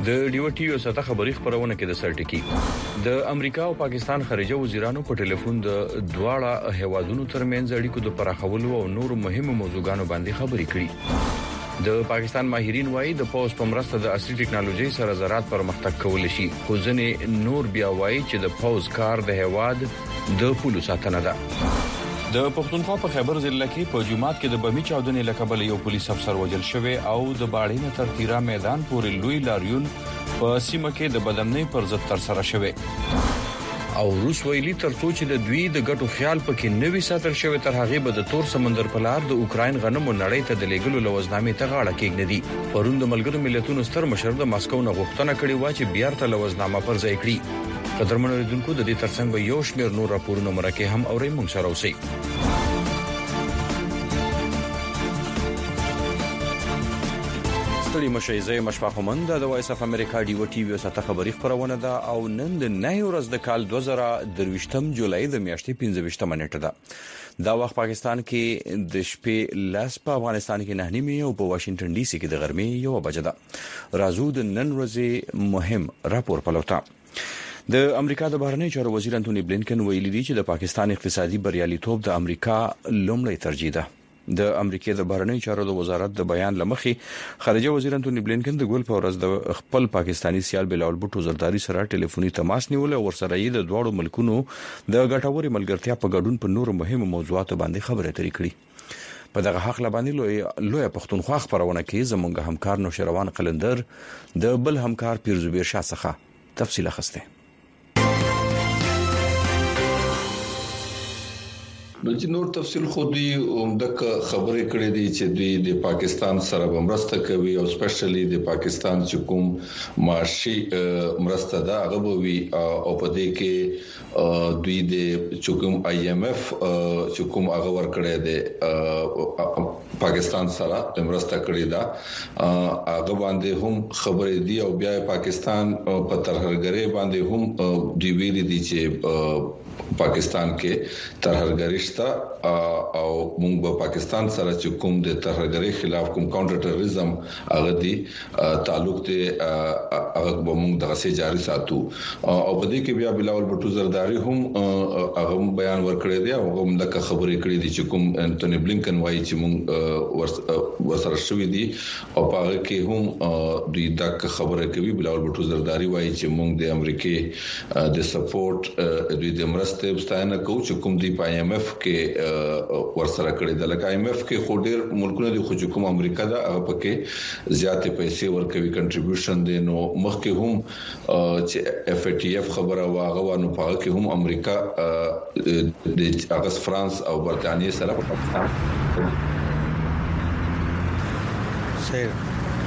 د ډیو ټي یو ساته خبري خبرونه کې د سرټکی د امریکا او پاکستان خارجه وزیرانو په ټلیفون د دواړه هیوادونو ترمنځ اړیکو د پراخولو او نور مهمو موضوعاتو باندې خبري کړي د پاکستان ماهرین وایي د پوز په مرسته د عصري ټکنالوژي سره زراعت پرمختګ کول شي خو ځنې نور بیا وایي چې د پوز کار د هیواد د پولو ساتنه ده د پښتونخوا په خیبر ضلع کې په جمعات کې د بمی چاودنې لقب یو پولیس افسر وژل شوی او د باړې نه تر تیرا میدان پورې لوی لاریون په سیمه کې د بدمنۍ پر ضد تر سره شوی او روس ویلي ترڅو چې د دوی د ګټو خیال پکې نوي ساتل شوی تر هغه به د تور سمندر په لار د اوکراین غنمو نړۍ ته د لیګلو لوزنامې ته غاړه کېږي پرون د ملګرو ملتونو ستر مشر د ماسکو نه غوښتنه کړې و چې بیا ته لوزنامه پر ځای کړي قدرمنو لیدونکو د دې ترڅنګ به یو شمېر نور راپورونه مرکه هم اوري مونږ سره اوسئ ستړي مشي زې مشفاقمند د وایس اف امریکا ډیو ټي وی ساته خبري خبرونه ده او نن د 9 ورځ د کال 2023 جولای د میاشتې 15 منټه ده دا وخت پاکستان کې د شپې لاس په افغانستان کې 9:30 او په واشنگټن ډي سي کې د غرمې 1 بجې ده راځو د نن ورځې مهم راپور پلوتا د امریکا د بهرنی چارو وزیر انټونی بلینکن ویلي دی چې د پاکستان اقتصادي بریالیتوب د امریکا لومړی ترجیح ده د امریکا د بهرنی چارو د وزارت د بیان لمخې خارجه وزیر انټونی بلینکن د ګول په ورځ د خپل پاکستانی سیال بلاول بوټو زرداری سره ټلیفوني تماس نیول او ورسره یې د دوړو ملکونو د ګټوري ملګرتیا په ګډون په نورو مهمو موضوعاتو باندې خبرې اترې کړې په دغه حق لبانې لوی پښتونخوا خبرونه کې زمونږ همکار نوشروان قلندر د بل همکار پیرزبیر شاه څخه تفصیل اخسته بلکې نور تفصیل خو دی عمدک خبرې کړې دي چې دوی د پاکستان سره مرسته کوي او سپیشلی د پاکستان چې کوم معاشي مرسته ده هغه وی او په دې کې دوی د چوکم آی ایم ایف چې کوم هغه ور کړی دی پاکستان سره د مرسته کړې ده هغه باندې هم خبرې دي او بیا پاکستان په ترهګری باندې هم دی ویلي دي چې پاکستان کې ترهګری شته او موږ په پاکستان سره چې کوم د ترهګری خلاف کوم کاونټر ټیرریزم هغه دی تعلق دی هغه به موږ دغه سي جاري ساتو او په دې کې بیا بلاول بوټو زرداری هم هغه بیان ورکړی دی او هم د خبرې کړې دي چې کوم انټونی بلینکن وایي چې موږ ورسره شوې دي او په هغه کې هم دوی د خبرې کوي بلاول بوټو زرداری وایي چې موږ د امریکای د سپورټ دوی د مرسته وستاینه کوو چې کوم دی په آی ایم ایف کې ورسره کړی د لکه آی ایم ایف کې خو ډیر ملکونه دي خو کوم امریکا دا هغه پکې زیاتې پیسې ورکوي کنټریبیوشن دي نو مخکې هم چې اف ای ټی اف خبره واغه نو په کې هم امریکا د اغاز فرانس او برتانیې سره په پاکستان صحیح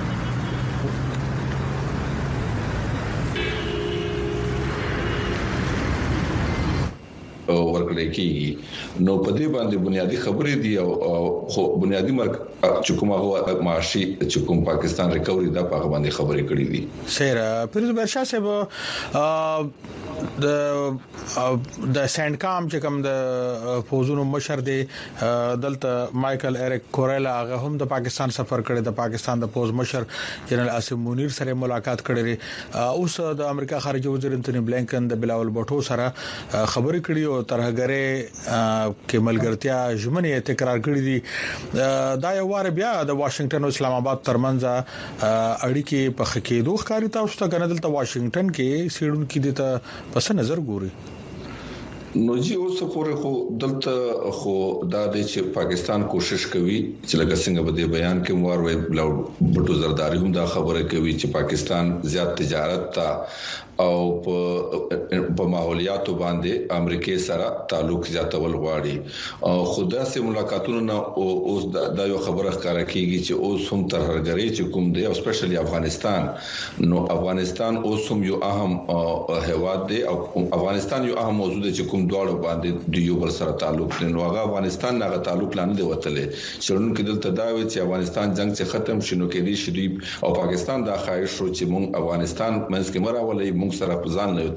ورکړی کیږي نو په دې باندې بنیادی خبرې دي او خو بنیادی چې کوم هغه معاشي چې کوم پاکستان ریکوري دا په باندې خبرې کړې دي سره پیرزبیر شاه صاحب د سینډکام چې کوم د فوزونو مشر دی دلته مايكل اریک کوريلا هغه هم د پاکستان سفر کړی د پاکستان د فوز مشر جنرال اسم منیر سره ملاقات کړی اوس د امریکا خارجه وزیر انټونی بلینکن د بلاول بوټو سره خبرې کړې او ترهګری کې ملګرتیا ژمنې تکرار کړې دي دا یو وار بیا د واشنگټن او اسلام آباد ترمنځ اړیکې په خکېدو ښکاري تاسو ته غنډل ته واشنگټن کې سیډون کې د پس نظر ګوري نو جی اوس پورې خو دلته خو دا د چې پاکستان کوشش کوي چې لکه څنګه په دې بیان کې موار وي بوټو زرداری هم دا خبره کوي چې پاکستان زیات تجارت ته او په ماحولیاتو باندې امریکای سره تعلق زیاتول غواړي او خدا سي ملاقاتونو نه اوس دا یو خبره ښکارا کیږي چې اوس هم ترهګری چې کوم دی او سپیشلی افغانستان نو افغانستان اوس هم یو اهم هیواد دی او افغانستان یو اهم موضوع دی چې کوم دواړو باندې د یو بل سره تعلق دی نو هغه افغانستان نه تعلق لاندې دی وتلې شرون کې دلته دا وی چې افغانستان جنگ چې ختم شینو کې دی شریف او پاکستان دا خواهش شو چې مونږ افغانستان منځ کې مراولې مونږ سره په ځان له تعلق جوړ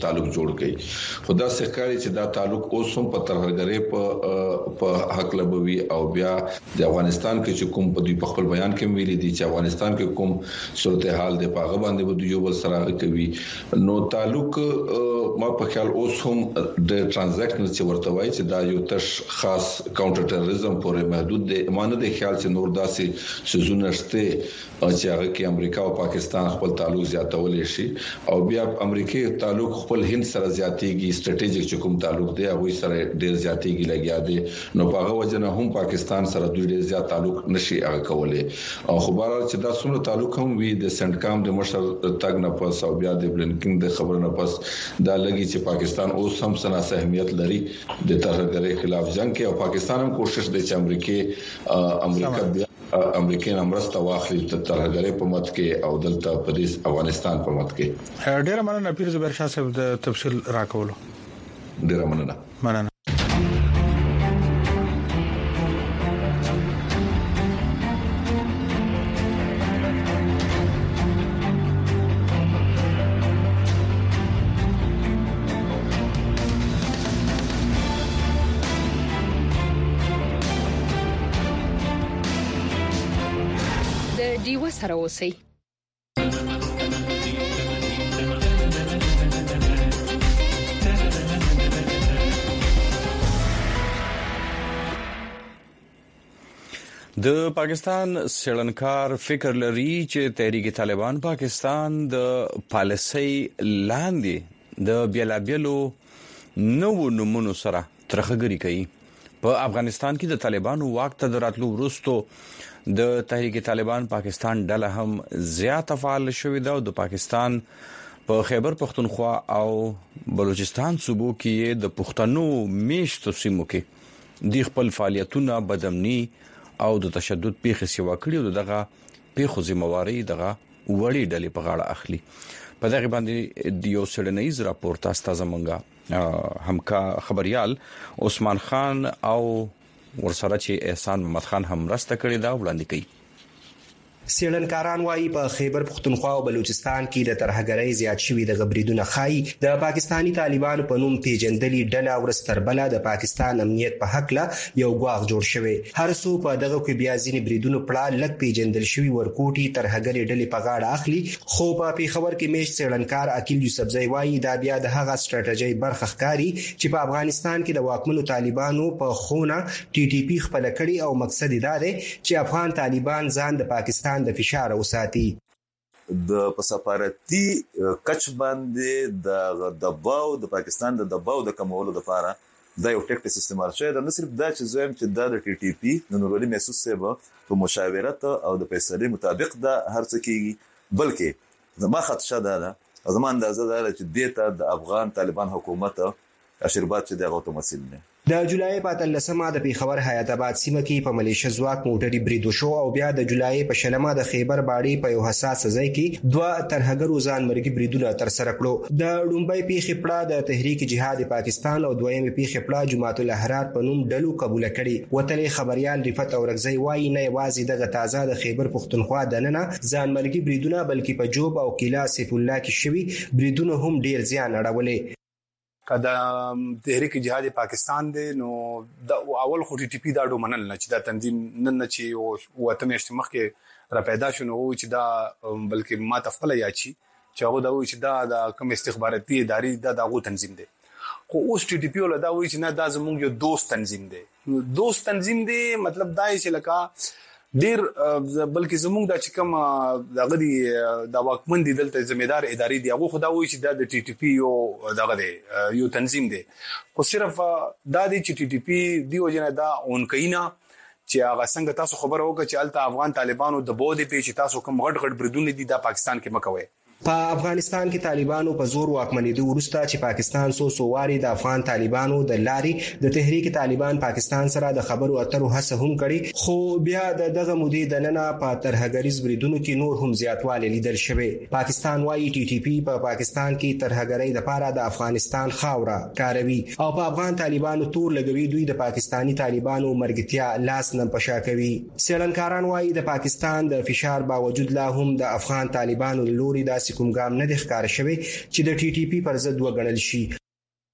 جوړ کړي خو دا ښکاري چې دا تعلق اوس هم په ترهګرۍ په حق لبوي او بیا د افغانستان کې چې کوم په دوی په خپل بیان کې ویلي دي چې افغانستان کې کوم صورتحال د پاغه باندې بده یو بل سره کوي نو تعلق ما په خیال اوس هم د ترانزیکشن چې ورته وایي چې دا یو تش خاص کاونټر ټیرریزم پورې محدود دي مانه د خیال چې نور داسې سيزونه شته چې هغه کې امریکا او پاکستان خپل تعلق زیاتول شي او بیا امریکای تعلق خپل هند سره زیاتېږي سټریټیجیک چې کوم تعلق دی هغه سره ډیر زیاتېږي لګیا دی نو په هغه وجه نه هم پاکستان سره دوی ډیر زیات تعلق نشي هغه کولای او خبره چې دا څومره تعلق هم وي د سنټکام د مشر تګ نه پس او بیا د بلنکینګ د خبر نه پس دا لګي چې پاکستان اوس هم سنا اهمیت لري د ترهګرۍ خلاف جنگ کې او پاکستان هم کوشش کوي چې امریکا بیا امریکای امرسته واخلي ترهګرۍ په مت کې او دلته په افغانستان په مت کې ډیر مننه پیر زبیر شاه صاحب د تفصیل راکولو ډیر مننه دیو سره اوسئ د پاکستان سړنکار فکر لري چې تحریک طالبان پاکستان د پالیسي لاندې د بیلابیلو نو نمونو سره ترخګری کوي په افغانستان کې د طالبانو واک ته دراتلو وروسته د تحریک طالبان پاکستان ډله هم زیات فعال شوې ده او د پاکستان په خیبر پختونخوا او بلوچستان صوبو کې د پښتنو میشتو سیمو کې د خپل فعالیتونو بدامني او د تشدد پیښې سیوا کړی او دغه پیښو ذمہواری دغه وړي ډلې په غاړه اخلي په دغه باندې د یو سړنیز راپور تاسو زمونږه همکا خبريال عثمان خان او ورسره چې احسان محمد خان هم راسته کړی دا وړاندې کوي سیلنکاران وايي په خیبر پختونخوا او بلوچستان کې د ترهګرۍ زیات شوی د غبرګونو خای د پاکستانی طالبانو په نوم پیژندلي ډله ورستربله د پاکستان امنیت په حق لا یو غواغ جوړ شوی هر څو په دغه کې بیا ځینې بریدونو پړه لک پیژندل شوی ورکوټي ترهګرۍ ډلې په غاړه اخلي خو په پیښور کې میش سیلنکار عقیل یوسفزئی وايي دا بیا د هغه سټریټیجي برخه ښکاری چې په افغانستان کې د واکمنو طالبانو په خونه ټي ټي پی خپل کړي او مقصد دا دی چې افغان طالبان ځان د پاکستان د فشار وساتي د پسپارتي کچ باندې د دباو د پاکستان د دباو د کمولو لپاره دا یو ټیکټیک استعمال شوی دا نه صرف دا چې زویم چې د ټي ټي پی د نورولي محسوس سبا په مشاورت او د فیصله مطابق دا هر څه کیږي بلکې زما خدشه ده او زما اندازه ده چې دیته د افغان طالبان حکومت اشربات چې دغه متمثل نه د جولای په 13مه د پیښور حیات آباد سیمه کې په ملیشه ځواک موټري برید وشو او بیا د جولای په شلمه د خیبر باړې په یو حساس ځای کې دوه ترهګرو ځان مرګي بریدونه تر سره کړو د لومبای پیښې پړه د تحریک جهاد پاکستان او دویمه پیښې پړه جماعت الاحرار په نوم ډلو قبول کړي وتلې خبريال رفت اورغزی وایي نه یوازې د تازه د خیبر پختونخوا دننه ځان مرګي بریدونه بلکې په جوب او قلعه سیف الله کې شوی بریدونه هم ډیر زیان اړولې کدا تحریک جهاد پاکستان دی نو د اول خو ټي ټي پی دا ډو منل نه چې دا تنظیم نن چې او وته مېشت مخکې را پیدا شونه او چې دا بلکې ما تفقله یا چې هغه دا و چې دا د کوم استخباراتي ادارې دا تنظیم دی خو اوس ټي ټي پی ول دا و چې نه دا زموږ یو دوست تنظیم دی دوست تنظیم دی مطلب دا چې لکه ډیر بلکې زموږ د چکم دغه دی د واکمن دي دلته ځمېدار ادارې دی هغه خدا وایي چې د ټي ټي پی یو دغه دی یو تنظیم دی خو صرف دا دی چې ټي ټي پی دی وجنه دا اون کینا چې هغه څنګه تاسو خبر وکړه چې الته افغان طالبانو د بودی پیچ تاسو کوم غټ غټ بریدونه دي د پاکستان کې مکوي په افغانستان کې طالبانو په زور واکمنېدو وروسته چې پاکستان سو واري د افغان طالبانو د لاري د تحریک طالبان پاکستان سره د خبرو اترو هڅه هم کړي خو بیا دغه مودې د نننه په ترهګریز بریدونو کې نور هم زیاتوالی لیدل شوی پاکستان وايي ټي ټي پی په پاکستان کې ترهګرۍ د پاره د افغانستان خاوره کاروي او په افغان طالبانو تور لګوي دوی د پاکستانی طالبانو مرګتیا لاس نه پشا کوي سیلنکاران وايي د پاکستان د فشار باوجود لا هم د افغان طالبانو لوري د کوم ګام نه د ښکار شوی چې د ټي ټي پی پر ضد وګڼل شي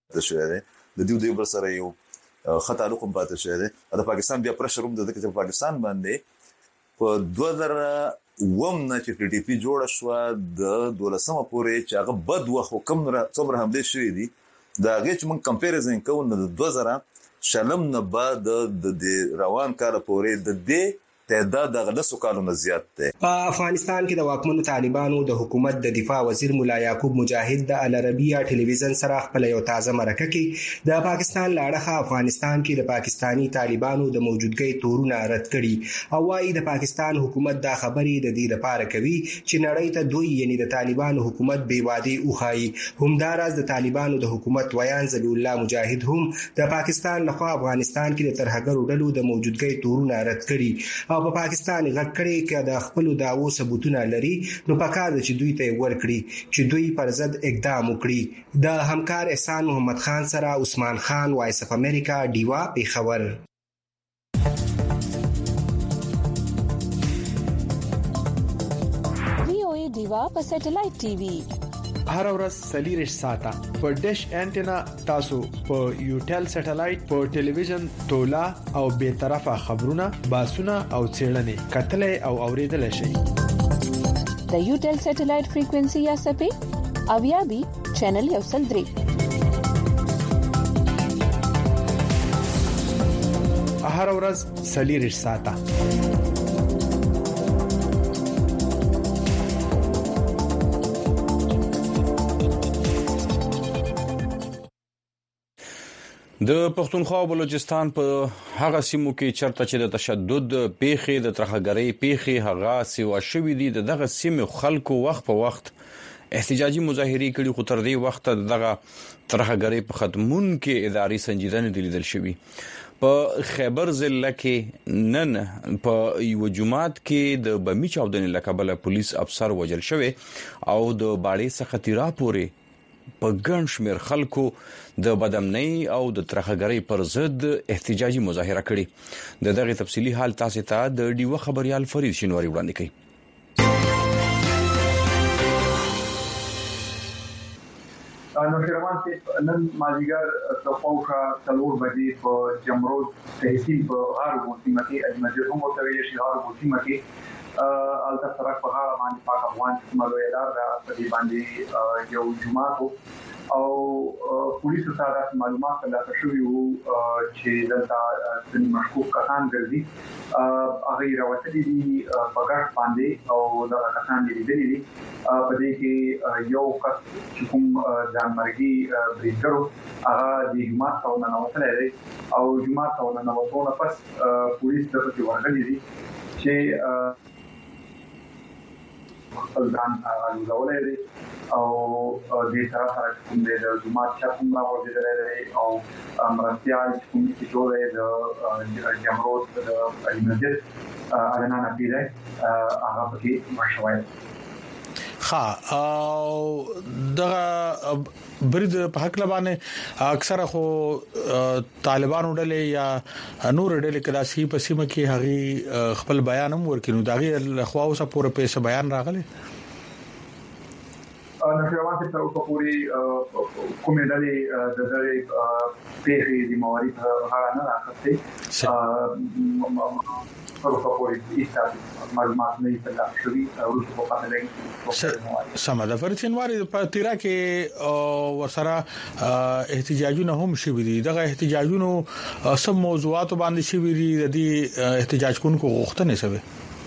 شوی دی د دې بل سره یو خطر کوم پاتې شوی دی د پاکستان بیا پرشر هم د پاکستان باندې په 2000 نه چې ټي ټي پی جوړ شو د 12 پورې چې هغه بد وخت کوم څومره هم دي شوی دي دا غي چې موږ کمپیریزن کوو د 2000 شلم نه بعد د روان کال پورې د دې تعداد د غلسو کالونو زیات دی. په افغانستان کې د واکمنو طالبانو د حکومت د دفاع وزیر مولا یعقوب مجاهد د العربیه ټلویزیون سره خپل یو تازه مرکه کې د پاکستان لاړه افغانستان کې د پاکستانی طالبانو د موجودګۍ تورونه رد کړي او وايي د پاکستان حکومت دا خبرې د دې لپاره کوي چې نړۍ ته دوی یعنی د طالبانو حکومت بې وادي اوخایي. همداراز د طالبانو د حکومت ویان ذبیح الله مجاهد هم د پاکستان لخوا افغانستان کې د ترهګرو ډلو د موجودګۍ تورونه رد کړي او په پاکستان غکړې کې د خپل داوو ثبوتونه لري نو پکار د چې دوی ته ورکړي چې دوی پر ضد اقدام وکړي. د همکار احسان محمد خان سره عثمان خان وایس اف امریکا ډیوا پیښور. وی او ای ډیوا په سټلایټ ټي وي هر ورځ سلیریش ساته په ډیش انټینا تاسو په یوټل سټلایټ په ټلویزیون تولا او به طرفه خبرونه باسونه او چیرلنې کتلې او اوریدل شي. د یوټل سټلایټ فریکوئنسي یا سپې اویا بي چینل یو سل 3 هر ورځ سلیریش ساته. د پښتونخوا او بلوچستان په هغه سیمو کې چرته چې د تشدد پیښې د ترهګرۍ پیښې هغه سیوا شوې دي دغه سیمو خلکو وخت په وخت احتجاجي مظاهرې کړي خو تر دې وخت دغه ترهګرۍ په ختمون کې اداري سنجیدنه لیدل شوې. په خیبر ضلع کې نن په یو جمعات کې د بمی چاودنې لقبله پولیس افسر وژل شوی او د باړې څخه تیرا پورې په ګڼ شمېر خلکو د بدامنۍ او د ترهګرۍ پر ضد احتجاجي مظاهره کړې. دغه تفصيلي حال تاسو ته د ډیوه خبريال فرید شینواری وړاندې کړي. نو شروان چې نن مازیګر د پوښه څلور بجې په جمرود تحصیل په غارو سیمه کې اجمدي هم وتویل شي غارو سیمه کې الته سره په غاړه باندې پاک افغان سیمه اداره د دې باندې یو جمعه او پولیسو سره معلومات ترلاسه شوي وو چې دلته د مشکوک کسان ګرځي هغه راوتلي دي په ګډ باندې او دا کسان دي لیدلي په دې کې یو کس چې کوم ځانمرګي بریګرو هغه د جماعت او ننوتل دی او جماعت او ننوتونه پس پولیس دغه ورغلي دي چې خپل ځان غوړولې دي او دې سره کوم د جماعت چاپم راوړل دي او مرستيال کوم چې جوړه د جمرود د المسجد اعلان کړی هغه پکې مشوي. او دغه برید په حق لبانه اکثره خو طالبانو ډلې یا نور ډلې کدا سی په سیمه کې هغه خپل بیان هم ورکینو دغه خو اوسه پوره پیسې بیان راغله نو شروان ته په پوری کومې ډلې د دې پیښې د موارد غاړه نه راځي په پوری ایستاد معلومات نه ترلاسه شوي او په پاتلې سمه د فرچنواري په تیرا کې ورسره احتجاجونه هم شوي دي دغه احتجاجونو سم موضوعات باندې شوي دي د دې احتجاج کوونکو غوښتنې سوي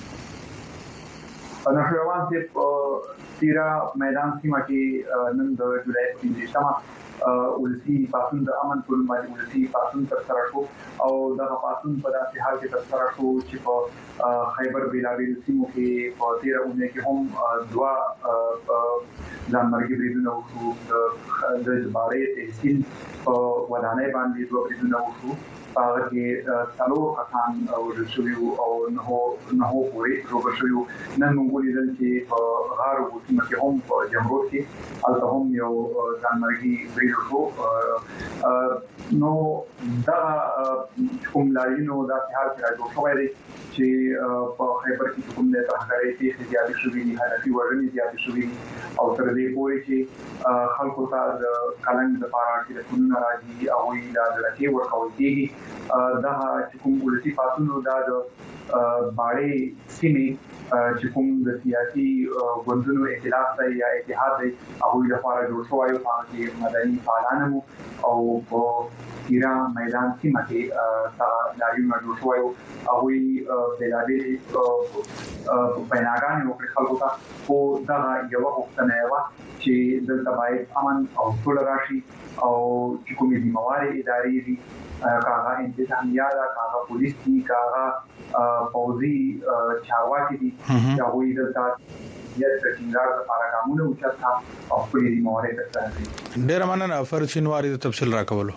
نو شروان ته تیرا میدان سیمه کې نن د جولای 15 ولسی پاسون د امن ټول باندې ولسی پاسون تر سره شو او دغه پاسون په داسې حال کې تر سره شو چې په خیبر بلابل سیمو کې په تیرا اونۍ کې هم دوا ځانمرګي بریدونه وشو د باړې تحصیل په ودانۍ باندې دوه بریدونه وشو هغه کې څلور کسان وژل شوي او نه پورې روغ شوي نن موږ لیدل چې په غارو سیمه کې هم په جمرود کې الته هم یو ځانمرګي برید وشو نو دا کوم کوم لاینو د حال کې راځو شوې دي چې په خیبر کې کوم د ترهګرۍ پیښې زیاتې شوې دي هدفي وژنې زیاتې شوې دي او تر دې پورې چې خلکو ته د کلنګ د پاره چې د قانون راځي او د لکه ورکول کېږي دا چې کوم ولسی پاتونو دا د باړې سیمې چې کوم د سیاسي ګوندونو ائتلاف دی یا اتحاد دی هغه لپاره جوړ شوی او هغه مدني فعالانو او په ایران میدان سیمه کې لاریون جوړ شوی او بلادي بیناګان یو خلکو ته او دا یو وختونه یو چې دلته باید امن او ټول راشي او چې کومې ذمہواري ادارې دي کاغه انتظامیه دا کاغه پولیس دي کاغه فوزي چارواکي دي چې هغه دلته یاد څنګه د پاراګامونو او چا او په دې ذمہواري ترسره ډیر مننه فرشینواري د تفصیل راکولو.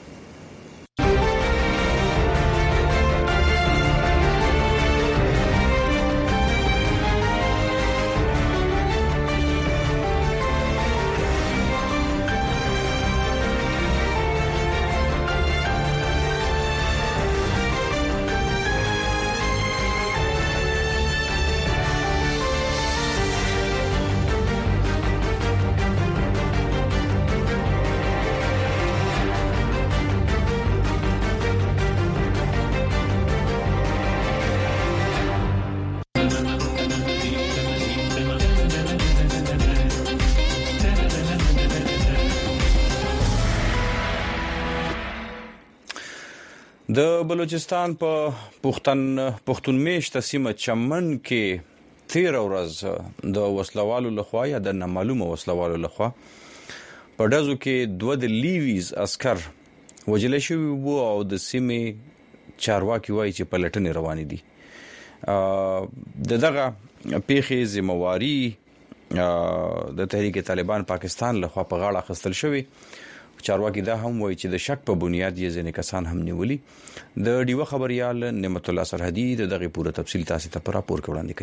د بلوچستان په پښتون میشته سیمه چمن کې 13 ورځ د وسلوالو لخوا یا د نامعلومه وسلوالو لخوا په دزو کې 2 د لیویز عسكر وجل شوی وو او د سیمه چارواکي وایي چې پلټنې روانې دي. دغه پیښې ذمہواری د تحریک طالبان پاکستان لخوا په غاړه خستل شوی. چارواکي دا هم وایي چې د شک په بنیاد یې ځینې کسان هم نیولي. د ډیوه خبريال نعمت الله سرحدي دغه پوره تفصیل تاسو ته پر راپور وړاندې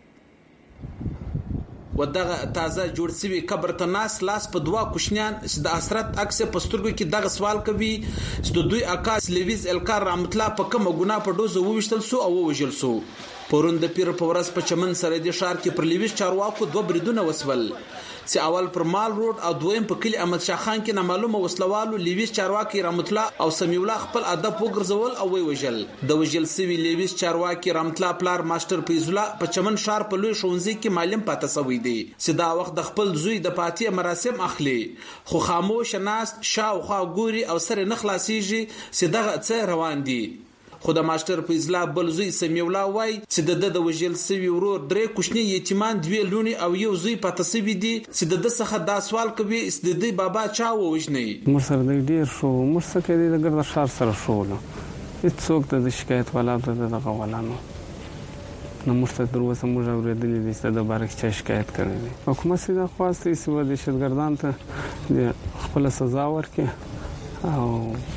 کوي. ودغه تازه جوړ سوي قبر ته ناس لاس په 2 کوشنیان د حسرت عکس پسترګو کې دغه سوال کوي چې دوی اکاس لیویز الکار رحمت الله په کومه ګناه په دوزو ووشتل سو او وژل سو. پرون د پیر په ورځ په چمن سره د شهر کې پر لیویز چارواکو 2 بریدونه وسول چې اول پر مال روډ او دویم په کلی احمد شاه خان کې نامعلومه وسلوالو لیویز چارواکي رحمت الله او سمیع الله خپل ادب وګرځول او ویوجل. د وجل سوي لیویز چارواکي رحمت الله پلار ماستر فیض الله په چمن شهر په لوی شونځي کې معلم پاتې سوی دی چې دا وخت د خپل زوی د پاتې مراسم اخلي خو خاموش ناست شاوخوا ګوري او سره نه خلاصيږي چې دغه څه روان دي. خو د ماستر فیض الله بل زوی سمیع الله وای چې د وجل سوي ورور 3 کوچنی یتیمان 2 لونی او یو زوی پاتې سوي دي چې د څخه دا سوال کوي چې د بابا چا وژني. مرسر د ډیر شو مرسر کې د ګرد شهر سره شو هیڅوک د شکایت ولا دغه ولانو نو مرسر دروازه موږ اوریدلې دي چې د بارک چا شکایت کړی حکومت سي دا خواسته چې د شتګردان ته خپل سزا ورکړي او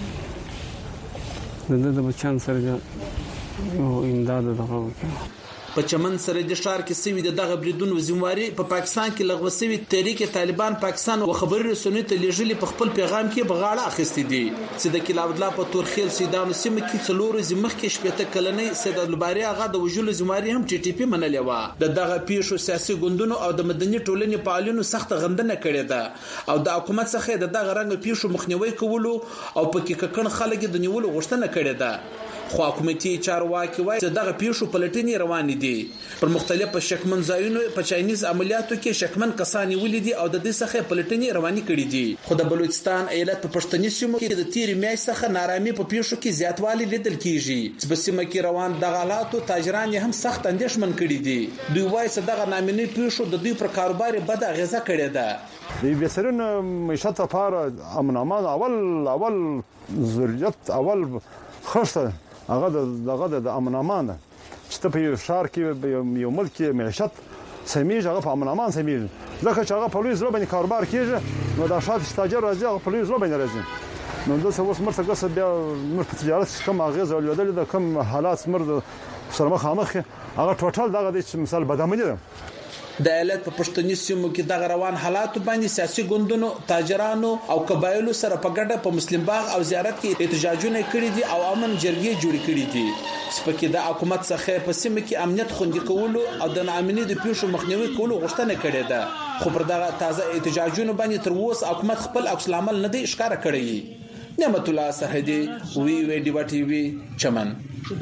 د بچان سره یو امداد دغه وکړي. په چمن سره د شهر کې سوي دغه بریدونو ذمہواری په پاکستان کې لغوه سوي تحریک طالبان پاکستان او خبري رسنۍ ته لیږلي په خپل پیغام کې بغاړه اخیستي دي چې د کلاودلا په تورخیل سیدانو سیمه کې څلور زمخ کې شپته کلنۍ سید الباری هغه د وجلو ذمہواری هم ټي ټي پی منلې و. دغه پیښو سیاسي ګوندونو او د مدني ټولنې فعالینو سخت غندنه کړې ده او د حکومت څخه دغه رنګ پیښو مخنیوي کولو او پکې ککن خلک د نیولو غوښتنه کړې ده. خو حکومتي چارواکي وایي چې دغه پیښو پلټنې روانې دي پر مختلفو شکمن ځایونو په چاینیز عملیاتو کې شکمن کسان ولیدي او د دې څخه پلټنې روانې کړې دي. خو د بلوچستان ایالت په پښتني سیمو کې د تیر میاشتې څخه نارامي په پیښو کې زیاتوالی لیدل کیږي چې په سیمه کې روان د غلطو تاجران هم سخت اندېښمن کړي دي. دوی وایي چې دغه نامني پیښو د دوی پر کاروبار بد اغیزه کړې ده. د بسرن معیشت لپاره امن امان اول ضرورت اول خرڅه هغه د امن امان چې په شهر کې یو ملک معیشت سمیج هغه په امن امان سمیج ځکه چې هغه په لوی ځل باندې کاروبار کیږي نو د شاته تاجر راځي هغه په لوی ځل باندې راځي نو د څه اوس مرته قصد بیا نور په تجارت کوم اغیز ولودل د کوم حالات مرد سره مخامخ هغه ټوټل دغه د مثال بدامنی ده د ایالت په پښتني سیمو کې د روان حالات باندې سیاسي ګوندونو تاجرانو او قبایلو سره په ګډه په مسلم باغ او زیارت کې احتجاجونه کړي دي او امن جرګې جوړ کړي دي سپکې د حکومت څخه په سیمه کې امنیت خوندي کولو او د ناامنۍ د پیښو مخنیوي کولو غوښتنه کړې ده خو پر دغه تازه احتجاجونو باندې تر اوسه حکومت خپل عکس العمل نه دی ښکاره کړی. نعمت الله سرحدي وی ډیوا ټي وي چمن.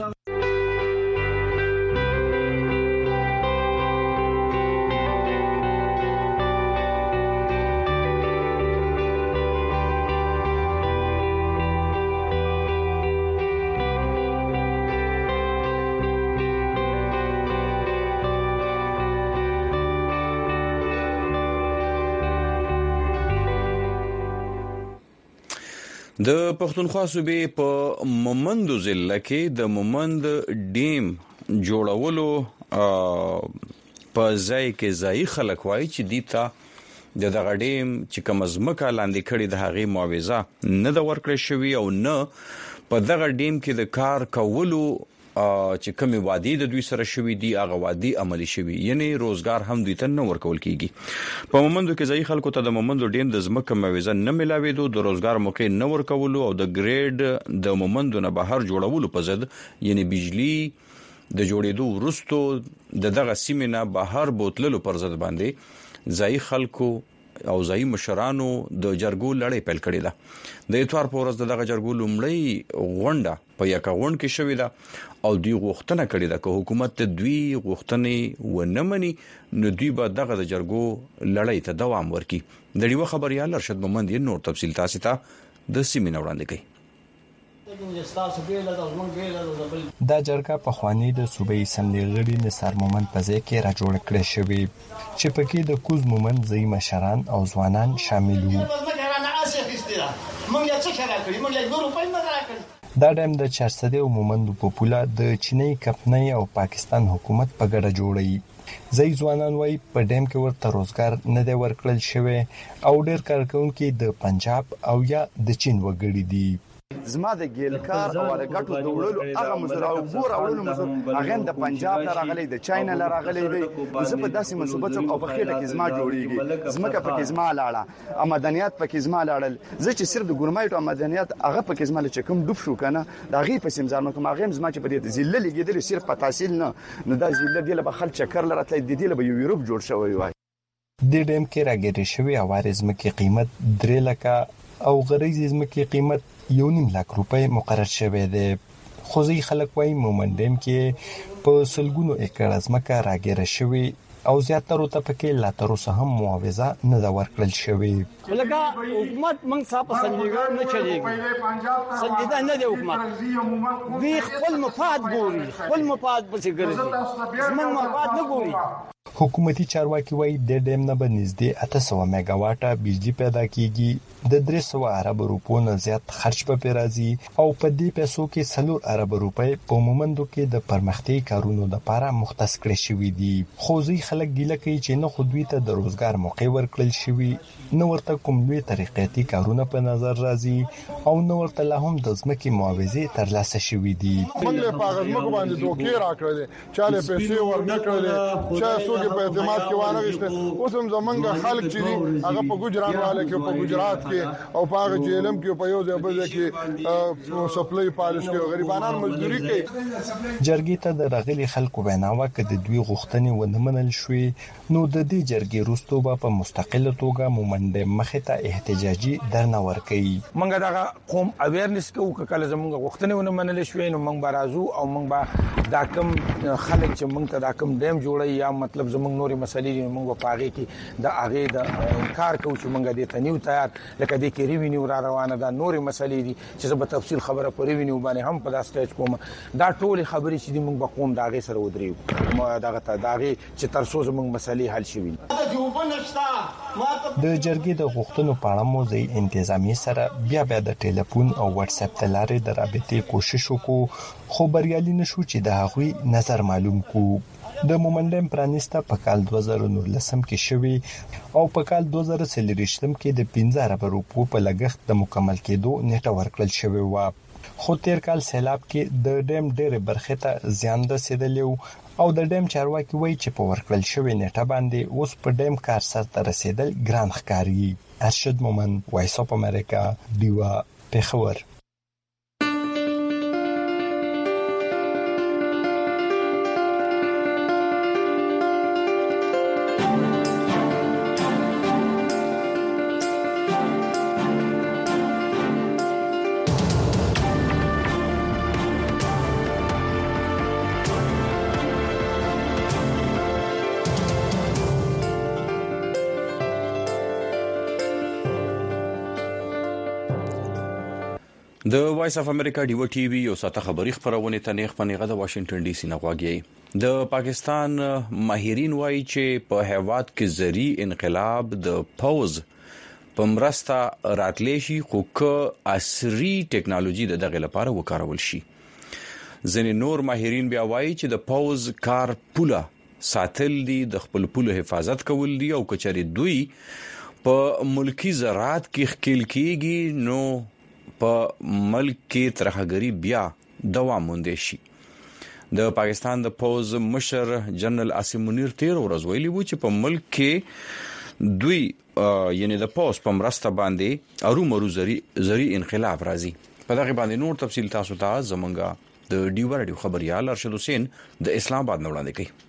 د پښتونخوا صوبې په مومند ضلع کې د مومند ډیم جوړولو په ځای کې ځای خلک وایي چې دیتا د دغه ډیم چې کوم ځمکه لاندې کړي د هغې معاوضه نه د ورکړې شوی او نه په دغه ډیم کې د کار کولو چې کومي وادي د دوی سره شوی دی هغه وادي عملی شوی یعنی روزګار هم دوی ته نه ورکول کیږي. په مومندو کې ځای خلکو ته د مومندو ډیم د ځمکه معاوضه نه ملاويدو د روزګار موقع نه ورکولو او د ګریډ د مومندو نه بهر جوړولو په ضد یعنی بجلی د جوړېدو وروسته دغه سیمه نه بهر بوتللو پر ضد باندې ځای خلکو او ځای مشرانو د جرګو لړۍ پیل کړې ده. د اتوار په ورځ دغه جرګو لومړی غونډه په یکا غونډه کې شوې ده او دوی غوښتنه کړې ده چې حکومت دوی غوښتنې ونه مني نو دوی به دغه د جرګو لړۍ ته دوام ورکړي. د ډیوه خبريال ارشد مومند یې نور تفصیل تاسو ته د سیمې وړاندې کوي. دا جرګه په خوانی د صوبې اسمبلی غړي نثار مومند په ځای کې را جوړ کړی شوی چې پکې د کوز مومند ځای مشران او ځوانان شامل وو. دا ډیم د چارسده او مومندو په پوله د چینی کمپنۍ او پاکستان حکومت په ګډه جوړی. ځای ځوانان وایي په ډیم کې ورته روزګار نه دی ورکړل شوی او ډېر کارکونکي د پنجاب او یا د چین وګړي دي. زما د ګیلکار او ورګټو د وړلو هغه مزر او ګور اولو مزر هغه د پنجاب نه راغلي د چاینا نه راغلي دي زه په داسې منصوبه څوک او په خېټه کې زما جوړیږي زمکه پکې زما لاړه امدنیات پکې زما لاړل زه چې صرف د ګورمایټ امدنیات هغه پکې زما چې کوم ډوب شو کنه دا غي په سیمزار کوم هغه زما چې په دې ذله لګیدل صرف په تحصیل نه دا ذله دی له خل چکر لرته د دې له یورپ جوړ شوی وای. د ډیم کې راګری شوی اوارزم کې قیمت 3 لکه او غریزم کې قیمت 1.5 لک روپۍ مقرر شوی دی. خو ځای خلک وایي مومند ډیم کې په سلګونو ایکړ ځمکه راګیره شوی او زیاتره ته پکې لا تر اوسه هم معاوضه نه دا ورکړل شوی. لکه حکومت موږ صاحب سنجیدګر نه چلیږي سنجیده نه دی حکومت دوی خپل مفاد ګوري خپل مفاد پسې ګرځي زموږ مفاد نه ګوري. حکومتي چارواکي وایي د ډیم نه به نږدې 800 میگا واټه بجلی پیدا کیږي د 300 ارب روپو نه زیات خرج په راځي او په دې پیسو کې 4 ارب روپۍ په مومندو کې د پرمختګ کارونو لپاره مختص کړی شوی دي. خو ځای خلک ګیله کوي چې نه خو دوی ته د روزګار موقع ورکړل شوی نه ورته کوم لوی طریقېتي کارونه په نظر راځي او نه ورته لا هم د ځمکې معاوضه ترلاسه شوی دي. موږ له پاغز مکو باندې دوکې راکړل چاله پیسې ورنکړل چې څوک په اعتماد کې وانه غشته اوس هم زمونږ خلک چې دي هغه په ګجرات والے کې په ګجرات کې او په جیلم کې په یو ځای بل کې سپلای پالش کې غریبانان مزدوري کوي. جرګې ته د راغلي خلکو ویناوه کې د دوی غوښتنې ونه منل شوې نو د دې جرګې وروسته په مستقله توګه مومند مخې ته احتجاجي درنه ورکړي. منګه دا قوم اویرنس کوو کله زمونږ غوښتنې ونه منل شوې نو موږ برازو او موږ به دا کم خلک چې موږ ته دا کم ډیم جوړي یا مطلب زمونږ نوري مسلې موږ په هغه کې د هغه د انکار کوو چې موږ دې ته نیو تیار لکه دې کې ریوینیو را روانه ده نوري مسلې دي چې زه په تفصیل خبره په ریوینیو باندې هم په دا سټیج کوم دا ټول خبرې چې موږ به قوم داغه سره ودرېو ما دغه داغه چې تر څو زموږ مسلې حل شي. د جرګې د غوښتنو په اړه مو ځای انتظامی سره بیا د ټلیفون او واتس اپ تلارې د رابطې کوشش وکړو خو بریالي نشو چې د هغوی نظر معلوم کو. د مومندم پرانیستا په کال 2019 کې شوی او په کال 2023 کې د 15 ارب روپو په لګښت د مکمل کېدو نیټه ورکړل شوی و. خو تیر کال سیلاب کې د ډیم ډېر برخه ته زیان رسیدلی او د ډیم چارواکي وایي چې په ورکړل شوی نیټه باندې اوس په ډیم کار سرته رسیدل ګران ښکاري. ارشد مومن، وایس اف امریکا، دیوا، پېښور. د وایس اف امریکا ډیو ټي وی او ساته خبري خبرونه ته نیغ پنیغه د واشنگټن ډي سي نه غواګي. د پاکستان ماهرین وایي چې په هیواد کې زری انقلاب د پوز پمرستا راتلی شي خو که عصري ټکنالوژي د دغه لپاره وکارول شي. ځینې نور ماهرین بیا وایي چې د پوز کار پوله ساتل دي، د خپل پوله حفاظت کول دي او کچري دوی په ملکی زراعت کې خکل کیږي نو په ملک کې ترهګری بیا دوام موندې شي. د پاکستان د پوز مشر جنرال عاصم منیر 13 ورځ ویلي وو چې په ملک کې دوی یعنی د پوز په مرسته باندې ارومرو زری انقلاب راځي. په دغه باندې نور تفصیل تاسو ته زمونږه د ډیو رادیو خبريال ارشد حسین د اسلام آباد نه وړاندې کوي.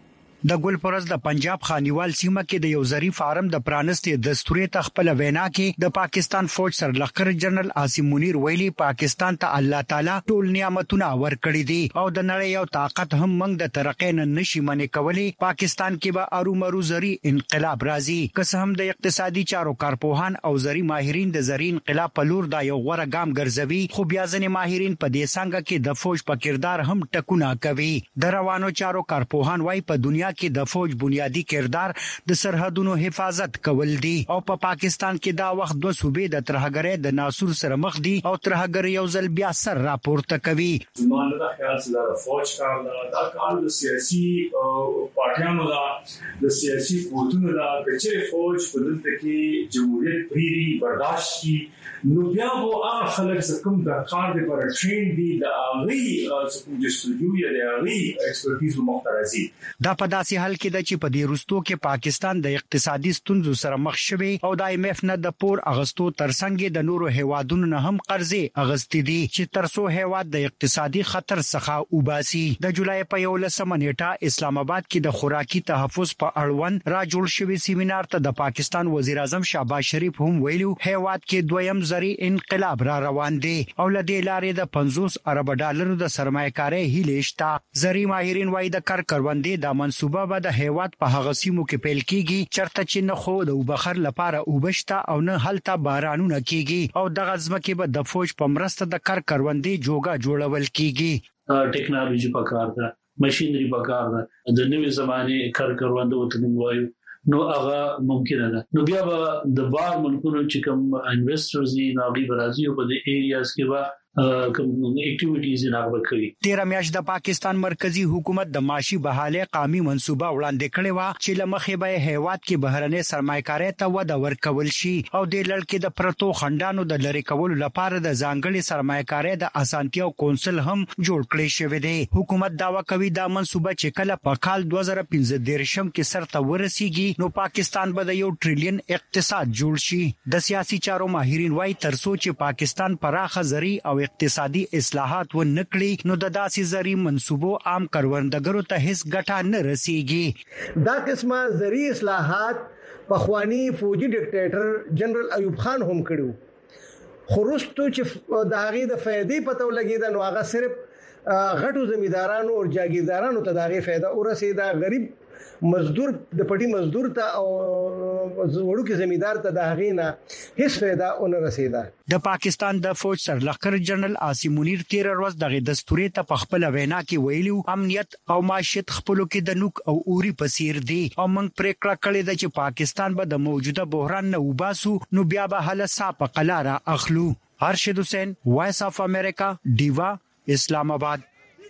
د ګلپرز د پنجاب خانیوال سیمه کې د یو زری فارم د پرانستې دستوري تخپل وینا کې د پاکستان فوج سرلښکر جنرال عاصم منیر ویلي پاکستان ته الله تعالی ټول نعمتونه ورکړي دي او د نړۍ یو طاقت هم موږ د ترقې نه نشي منې کولی. پاکستان کې به ارومرو زری انقلاب راځي. که هم د اقتصادي چارو کارپوهان او زری ماهرین د زری انقلاب په لور دا یو غوړه ګام ګرځوي خو بیا ځنې ماهرین په دې څنګه کې د فوج په کردار هم ټکونه کوي. د روانو چارو کارپوهان وايي په دنیا کې د فوج بنیادی کردار د سرحدونو حفاظت کول دي او په پاکستان کې دا وخت دوه صوبې د ترهګرۍ د ناسور سره مخ دي او ترهګر یو ځل بیا سر راپورته کوي. زموږ د خیال سره فوج کار دا کار د سیاسي پارټیانو د سیاسي قوتونو د فوج په دلته کې جمهوریت پریری برداشت کی نو بیا وو هغه خلک کوم د کار د پر ټرین دي د اغي کوم د استودیو یا د اغي ایکسپرټیز مخترزي. دا په داسې حال کې د چې په دې وروستو کې پاکستان د اقتصادي ستونزو سره مخ شوی او د IMF نه د پور اغستو ترڅنګ د نورو هیوادونو نه هم قرضې اغستې دي چې ترسو هیواد د اقتصادي خطر څخه وباسي. د جولای په 11 نیټه اسلام آباد کې د خوراکي تحفظ په اړوند را جوړ شوی سیمینار ته د پاکستان وزیر اعظم شهباز شریف هم ویلو هیواد کې دویم زری انقلاب را روان دي او لدې لارې د 50 ارب ډالرو د سرمایه‌کاري هیله شته. زری ماهرین وايي د کروندې د منصوبه به د هیواد په هغه سیمو کې پیل کیږي چرته چې نه خو د وبخر لپاره وبشته او نه هلته بارانونه کیږي او د غزمه کې به د فوج په مرسته د کروندې جوګه جوړول کیږي. ټیکنالوژي په کار ده، ماشينري په کار ده، د نوې زمانه کروندو ته وایو نو هغه ممکنه ده. نو بیا به د بار ملکونو چې کوم انویسټرز دي ناغي برازي په دې ایریاز کې به کوم اکټیویټیز نه وکړي. 13 میاشت د پاکستان مرکزی حکومت د معاشي بحاله قومي منصوبه وړاندې کړې و چې لمخې به هیواد کې بهرنۍ سرمایه‌کاري ته وده ورکول شي او د لړکې د پرتو خندانو د لری کولو لپاره د ځانګړي سرمایه‌کاري د اسانتیو کونسل هم جوړ کړی شوی دی. حکومت داوا کوي دا منصوبه چې کله په کال 2015 کې سرته ورسیږي نو پاکستان به د 1 ټریلیون اقتصاد جوړ شي. د سیاسي چارو ماهرین وايي ترڅو چې پاکستان پراخه زری او اقتصادي اصلاحات و نکړي نو د داسې زری منصوبو عام کروندګرو ته هیڅ ګټه نه رسیږي. دا قسمه زری اصلاحات پخوانی فوجي ډیکټیټر جنرال ایوب خان هم کړو خو وروسته چې د هغې د فائدې پته ولګېده نو هغه صرف غټو زمیندارانو او جاګیردارانو ته د هغې فائدہ ورسېده. غریب مزدور د پټي مزدور ته او وړوکی زمیندار ته د هغې نه هیڅ فائدہ ونه رسیده. د پاکستان د فوج سرلښکر جنرال عاصم منیر 13 ورځ دغه دستوري ته په خپل وینا کې ویلو امنیت او معیشت خپلو کې د نوک او اوري پسیر دي او موږ پریکړه کړې ده چې پاکستان به د موجوده بحران نه وباسو نو بیا به هله صاحب قلاره اخلو. ارشد حسین، وایس اف امریکا، دیوا، اسلام آباد.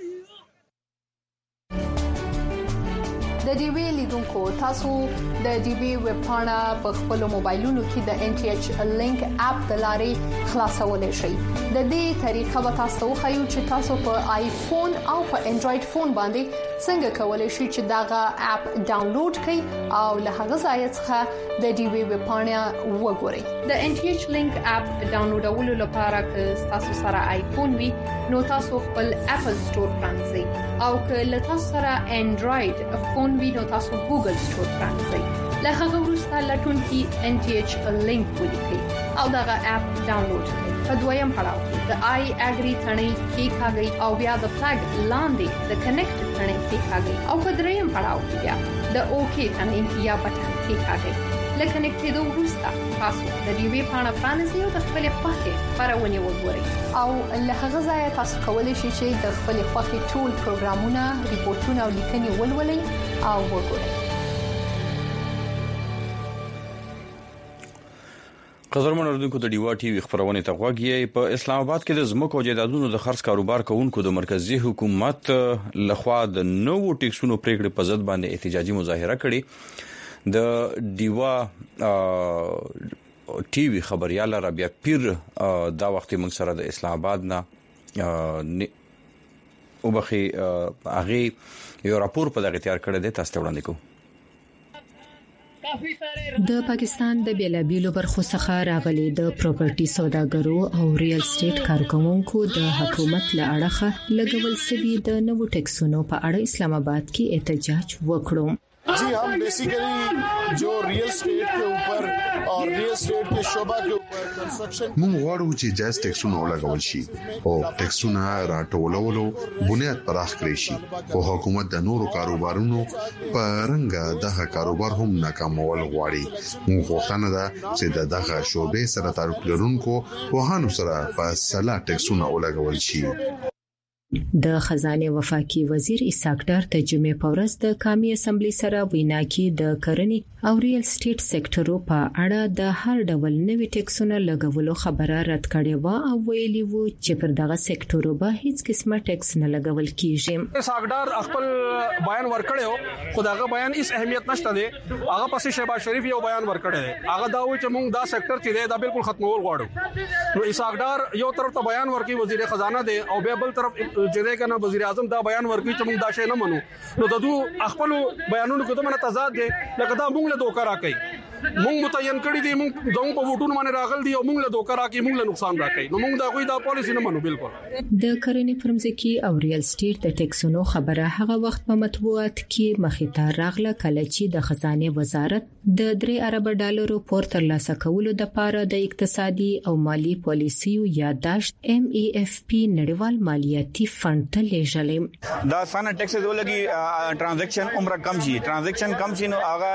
د ډي وی لیدونکو تاسو د ډي وی ویب پاڼه په خپل موبایلونو کې د ان ټي ایچ لینک اپ د لارې خلاصولای شئ. د دې طریقه به تاسو خو چې تاسو په آیفون او په انډراید فون باندې څنګه کولای شئ چې دغه اپ ډاونلوډ کړئ او له هغه ځای څخه د ډي وی ویب پاڼه وګورئ. د ان ټي ایچ لینک اپ ډاونلوډولو لپاره که تاسو سره آیفون وي نو تاسو خپل اپل سٹور پرانځئ او که له تاسو سره انډراید فون وي نو تاسو ګوګل سٹور پرانځئ. له هغه وروسته لټونکي ان ټي ایچ لینک ولیکئ او دغه اپ ډاونلوډ کړئ. په دویم پړاو کې د آی اګری ثنې کلیکاږئ او بیا د فلګ لاندې د کنیکټ ثنې کلیکاږئ او په دریم پړاو کې بیا د اوکی ثنې یا بټن کلیکاږئ. لکه کنیکټېدو وروسته تاسو د ډي وی پاڼه پرانیزئ او د خپل خوښې خبرونه وګورئ او له هغه ځای تاسو کولی شئ چې د خپل خوښې ټول پروګرامونه، ریپورتونه او لیکنې ولولئ او وګورئ. قدرمن اردوونکو د ډیوا ټي وی خبرونه ته غوږی. په اسلام آباد کې د زمکو او جایدادونو د خرڅ کاروبار کوونکو د مرکزی حکومت لخوا د نوو ټیکسونو پریکړې په ضد باندې احتجاجي مظاهره کړې. د ډیوا ټي وی خبريال رابعه پیر دا وخت موږ سره د اسلام آباد نه وبخي هغه یو راپور په دغه تیار کړی دی، تاسو ته وړاندې کوم. د پاکستان د بیلابیلو برخو څخه راغلي د پراپرټي سوداګرو او ریل اسټیټ کارکونکو د حکومت له اړخه لګول شوی د نوو ټیکسونو په اړه اسلام آباد کې احتجاج وکړو. जी हम बेसिकली जो real estate के ऊपर और रियल स्टेट के शोबा के ऊपर कंस्ट्रक्शन موږ غواړو چې جایز ټیکسونه ولګول شي او ټیکسونه راټولولو بنیاد پراخ کړی شي او حکومت د نورو کاروبارونو په رنګه دغه کاروبار هم ناکامول غواړي. موږ غوښتنه ده چې دغه شوبې سره تعلق لرونکو وهانو سره په سلا ټیکسونه ولګول شي. د خزانه وفاقي وزیر اسحاق ډار ته جمعې په ورځ د قومي اسمبلی سره وینا کې د کرنې او ریل اسټیټ سېکټرو په اړه د هر ډول نوي ټیکسونو لګولو خبره رد کړې و او ویلي و چې پر دغه سېکټرو به هیڅ قسمه ټیکس نه لګول کیږي. اسحاق ډار خپل بیان ورکړیو، خداغه بیان هیڅ اهمیت نشته دی. هغه پسې شهباز شریف یو بیان ورکړی دی، هغه دا و چې موږ دا سېکټر چې دی دا بالکل ختمول غواړو. نو اسحاق ډار یو طرف ته بیان ورکړي وزیر خزانه دی او بل طرف چې کنه وزیر اعظم دا بیان ورکړي چې موږ دا شی نه منو. نو د دوه خپل بیانونو کې دومره تضاد دی لکه دا موږ له دوکه راکړي. موږ متعین کړی دي، موږ زموږ په ووټونو باندې راغل دي او موږ له دوکه راکړي، موږ له نقصان راکړي. نو موږ دا غوي دا پالیسی نه منو بالکل. د کرنې فرمزکی او ریل اسټیټ د ټیکسونو خبره هغه وخت په مطبوعات کې مخې ته راغله کله چې د خزانه وزارت د 3 ارب ډالرو پور ترلاسه کولو د لپاره د اقتصادي او مالی پالیسیو یادداشت MEFP نړیوال مالیاتي فند ته لېږلې. دا سانه ټیکس ولګي ټرانزیکشن عمر کم شي، ټرانزیکشن کم شي نو هغه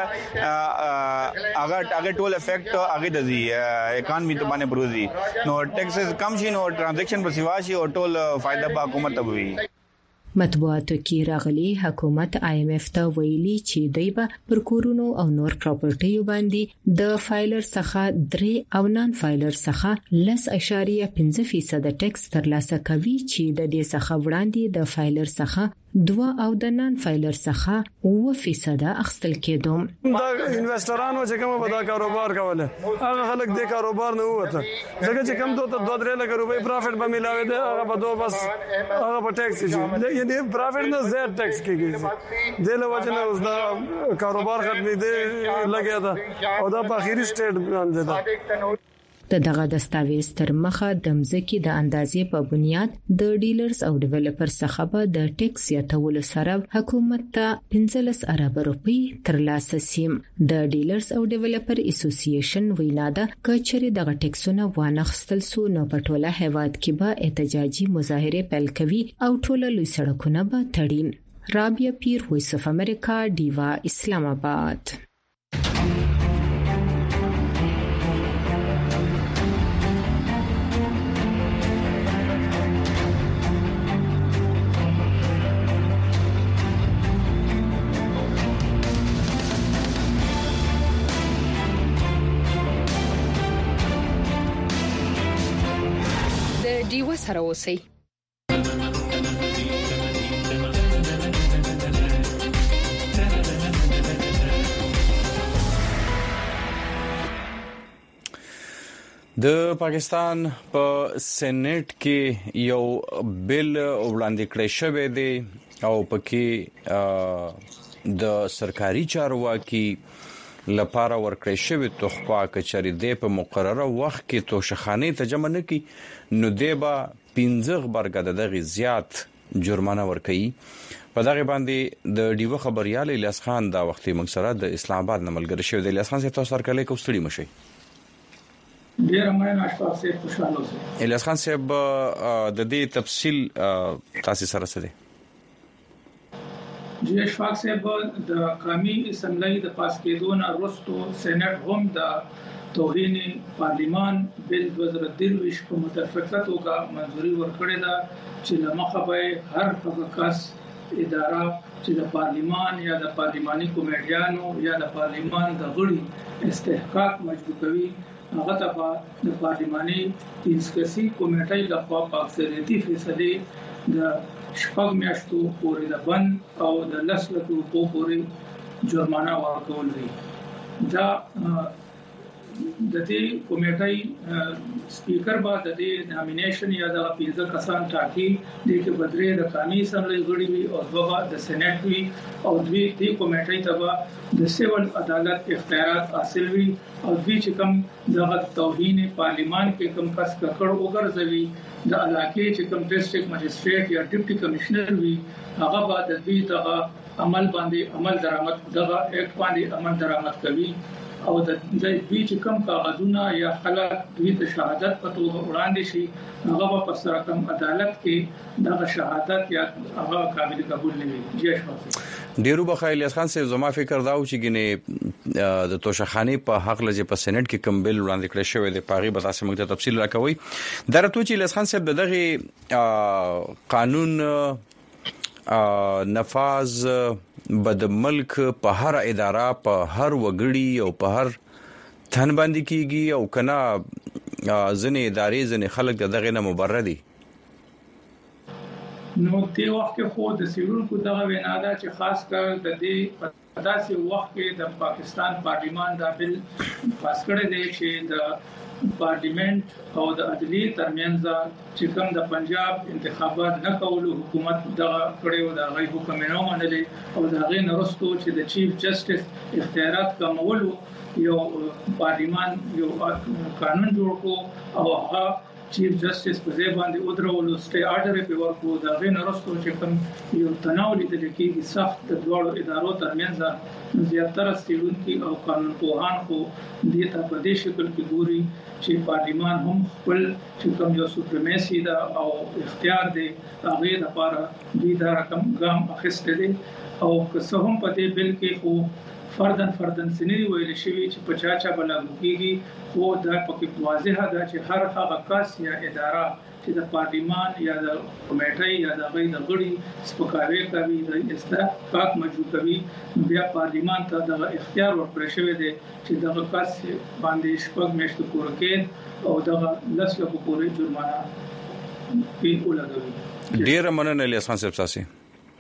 ټول افیکټ هغه د اکانومي ته باندې بروزي. نو ټیکس کم شي نو ټرانزیکشن په سیوا شي او ټول فائدہ په حکومت ته وي. مطبوعاتو کې راغلي حکومت IMF ته ویلي چې دوی به پر کورونو او نور پراپرټیو باندې د فایلر څخه 3 او نان فایلر څخه 10.5% ټیکس ترلاسه کوي چې د دې څخه وړاندې د فایلر څخه 2 او د نان فایلر څخه 9% اخستل کېدو. دا انویسټرانو چې کوم به دا کاروبار کوله هغه خلک د کاروبار نه وته ځکه چې کم دوه 2-3 لک روپۍ پروفټ به ملاوي دی، هغه به دوه بس هغه په ټیکس شي. یعنی پروفټ نه زیات ټیکس کیږي. د لوجه نه اوس دا کاروبار ختمي دی لګیا دا او دا په اخیری سټیټ باندې دا. دغه دستاویز تر مخه د مزکی د اندازې په بنیاد د ډیلرز او ډیولپر څخه به د ټیکس یاتولو سره حکومت ته 15 ارب روپۍ ترلاسه سیم. د ډیلرز او ډیولپر اسوسییشن وینا ده کچري دغه ټیکسونه وانخستل سو نو په ټوله هیواد کې به احتجاجي مظاهره پیل کوي او ټوله لوی سړکونه به تړي. رابعه پیر، وایس اف امریکا، ډیوا، اسلام آباد. ډیوا سره اوسئ. د پاکستان په سېنات کې یو بل وړاندې کړی شوی دی او پکې د سرکاري چارواکي لپاره ورکړی شوی تحفه کچري د په مقرره وخت کې توشخانه ته جمع نه کی نو دیبا 15 برګه دغه زیات جرمانه ورکړي په دغه باندې د ډیو خبريال الیاس خان دا وختي مقصد د اسلام آباد نملګری شوی د الیاس خان څخه تاسو سره کله کوستړي مشي ډیر مننه اشفاق صاحب خوشاله اوسئ. الیاس خان صاحب د دې تفصیل تاسو سره څه دي؟ جی اشفاق صاحب د قومي اسمبلی د پاس کېدو نه وروسته سېنات هم د توهین پارلیمان بل 2023 په متفقه توګه منځوري ورکړې ده چې لمخه به هر هغه کس اداره چې د پارلیمان یا د پارلیماني کمیټیانو یا د پارلیمان د غړي استحقاق مجبور کوي هغه ته د پارلیماني انسکسي کمیټې لخوا په اکثریتي فیصله د شپږ میاشتو پورې د بند او د 10 لک روپو پورې جرمانه ورکول دي. دا د دې کمیټې سپیکر به د دې نامینیشن یا د 15 کسان ټاکي د کې بدرې د قانوني اسمبلی غړي وي او دوه د سېنات وي او دوی د کمیټې ته د سیول عدالت اختیارات حاصل وي او دوی چې کوم د توهین پارلیمان کې کوم کس کړه وګرځوي د علاقې چې کوم ډیسټریکټ مجستریټ یا ډیپټي کمشنر وي هغه به د دوی ته عمل باندې عمل درآمد دغه اکټ باندې عمل درآمد کوي او د دوی چې کوم کاغذونه یا خلک دوی د شهادت په توګه وړاندې شي هغه په سره کوم عدالت کې دغه شهادت یا هغه قابل قبول نه وي. جی اشفاق ډیرو بخایل الیاس خان صاحب زما فکر دا و چې ګنې د توشخانه په حق لږه په سېنات کې کوم بل وړاندې کړی شوی دی پاغي به تاسو موږ ته تفصیل راکوي. درته چې الیاس خان صاحب دغه قانون نفاذ بد ملک په هر اداره په هر وګړي او په هر تن باندې کیږي او کنا ځنې ادارې ځنې خلک دغه نه مبرر دي. نو ته وخت خو د سیرونکو دغه وینا ده چې خاص کر د دې په داسې وخت کې د پاکستان پارلیمان دا بل پاس کړی دی چې د پارلیمنت او د عدلیې ترمنځ چې کوم د پنجاب انتخابات نه کولو حکومت دغه کړیو د غي حکم نه منلې او د غي نرستو چې د چیف جسټس اختیارات کومولو یو پارلیمان یو قانون جوړ کو او هغه چیف جسټس په ځای باندې ودرولو سټي آرډر په ورکو د غي نرستو چې کوم یو تناول د لیکي سخت د دوړو ادارو ترمنځ زیاتره سیلونکي او قانون پوهان خو دې ته په دې شکل کې ګوري چې پارلیمان هم خپل چې کوم یو سوپریماسي دا او اختیار دی هغه لپاره دوی دا رقم ګام اخیسته دي او که څه هم په دې بل کې خو فردن سنري ویل شوی چې په چاچا بلاګو کېږي خو دا پکې واضحه ده چې هر هغه کس یا اداره چې د پارلیمان یا د کمیټې یا د غړي د غړي سپکاوي کوي د استحقاق مجبور کوي بیا پارلیمان ته د اختیار ورکړی شوی دی چې دغه کس باندې شپږ میاشتې پورې کې او دغه 10 لک پورې جرمانه په ولګوي. ډیر مننه الیاس خان صاحب تاسو.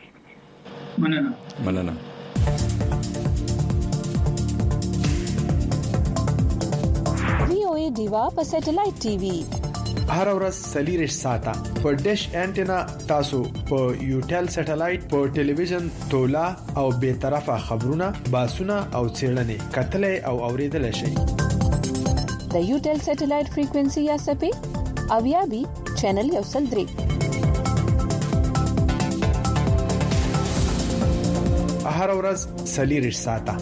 مننه. دیوا په سټلایټ ټي وي هر ورځ سلیریش ساته په ډیش انټینا تاسو په یوټل سټلایټ په ټلویزیون تولا او به طرفه خبرونه باسونه او چیرنې کتلې او اوریدل شي. د یوټل سټلایټ فریکوئنسي یا سپې اویا بي چینل یو سل درې هر ورځ سلیریش ساته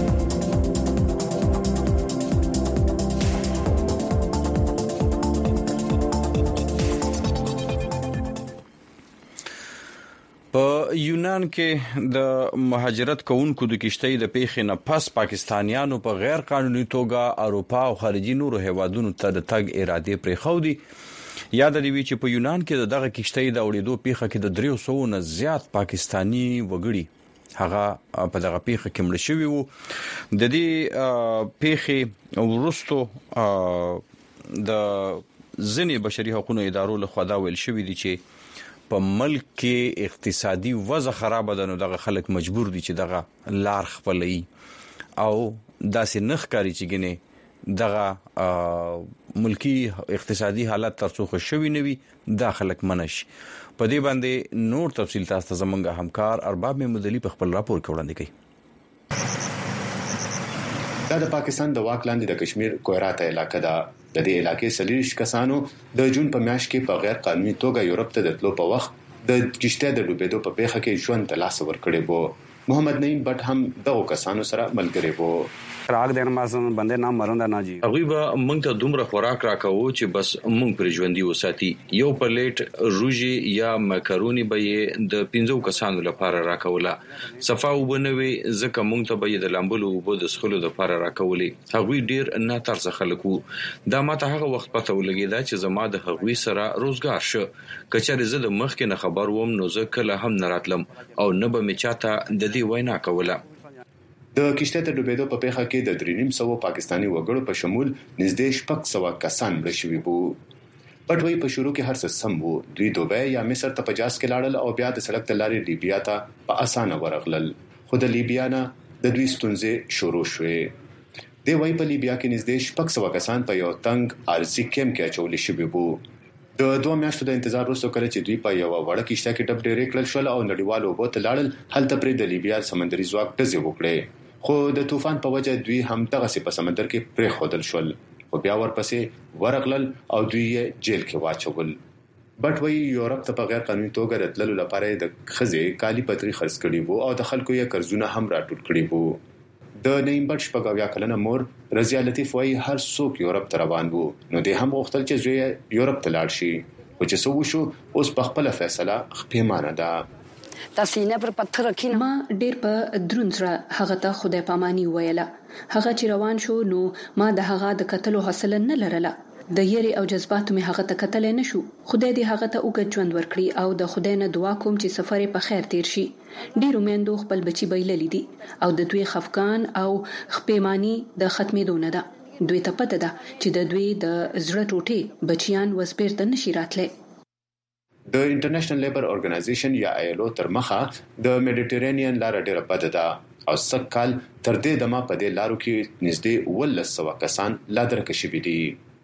په یونان کې د مهاجرت کوونکو د کشتۍ د پیښې نه پس پاکستانیانو په غیر قانوني توګه اروپا او خارجي نورو هیوادونو ته د تګ اراده پرې خودي. یاد دی چې په یونان کې دغه کشتۍ د اورېدو پیښه کې د 300 نه زیات پاکستانی وګړي هغه په دغه پیښه کې مړ شوي وو. د دې پیښې وروسته د ځینې بشري حقوقو ادارو له خوا دا ویل شوی دي چې په ملک کې اقتصادي وضع خراب ده نو دغه خلک مجبور دي چې دغه لار خپلې او داسې نخ کاری چې ګنې دغه ملکی اقتصادي حالت ترڅو خوشوي نوي داخلك منش په دې باندې نور تفصیل تاسو ته زمونږ همکار ارباب محمودعلی په خپل راپور کې وړاندې کړي. دا د پاکستان د واک لاندې د کشمیر کوهراته علاقې ده. د دې علاقې 40 کسانو د جون په میاشت کې په غیر قانوني توګه یورپ ته د تلو په وخت د کشته د ډوبېدو په پیښه کې ژوند ته لاس ورکړی وو. محمد نعیم بټ هم دغه کسانو سره ملګری وو. راګ دین مازن باندې نام مروندا نه جی هغه به موږ ته دومره خوراک راکاوه چې بس موږ پر ژوندۍ وساتي. یو پلیټ روجي یا مکروني به د 15 کسانو لپاره راکوله. صفا وبنوي ځکه موږ ته به د لامبلو وبو د سخلو لپاره راکولې. هغه ډیر نه تر څخلکو دا ماته هغه وخت پته ولګیدا چې زما د هغوی سره روزګار شو. کچره زه د مخ کې نه خبر ووم نو زه کله هم نه راتلم او نه به می چاته د دې وینا کوله. د کشته ته ډوبېدو په پیښه کې د 350 پاکستانی وګړو په شمول نږدې 600 کسان مړ شوي وو. پټوي په شروع کې هر څه سم وو. دوی دوبۍ یا مصر ته په جاز کې لاړل او بیا د سړک تل لارې لیبیا ته په اسانه ورغلل. خو د لیبیا نه د دوی ستونزې شروع شوې. د وای په لیبیا کې نږدې 600 کسان په یو تنگ ارزي کېم کې اچول شوي وو. د 2 میاشتو د انتظار وروسته کله چې دوی په یو وړه کشته کې ډب ډېرې کړل شول او نړیوالو وبو ته لاړل هلته پرې د لیبیا سمندري ځواک ډزې وکړې. خو د طوفان په وجه دوی هم دغه په سمندر کې پرې خودل شول. خو بیا ورپسې ورغلل او دوی یې جیل کې واچول. بټ وی یورپ ته په غیر قانوني توګه راتللو لپاره د خزې کالی پتري خرڅ کړي وو او د خلکو یې قرضونه هم راټول کړي وو. د نیم بټ شپږاویا کلنه مور رضیا لطیف وای هر څوک یورپ ته روان وو نو د هم غوښتل چې زوی یورپ ته لاړ شي. خو چې څه وشو اوس په خپل فیصله خپېمانه ده. تاسینه پر پتھر رکھینا ما ډیر په درونځره هغه ته خدای پامانی ویله. هغه چې روان شو نو ما د هغه د قتلو حاصل نه لرله. د یری او جذباتو می هغه ته قتل نه شو. خدای دې هغه ته اوږد ژوند ورکړي او د خدای نه دعا کوم چې سفر په خیر تیر شي. ډیرو میندو خپل بچي بایللې دي او د دوی خفقان او خپېمانی د ختمېدو نه ده. دوی ته پته ده چې د دوی د زړه ټوټې بچیان وسپیرته نشي راتلې. د انټرنیشنل لیبر اورګنایزیشن یا ILO تر مخه د میډیټرینین لار ډیره بده ده او سکهال تر دې دمه په دې لارو کې نږدې 100 کسان لادرکه شوي دي.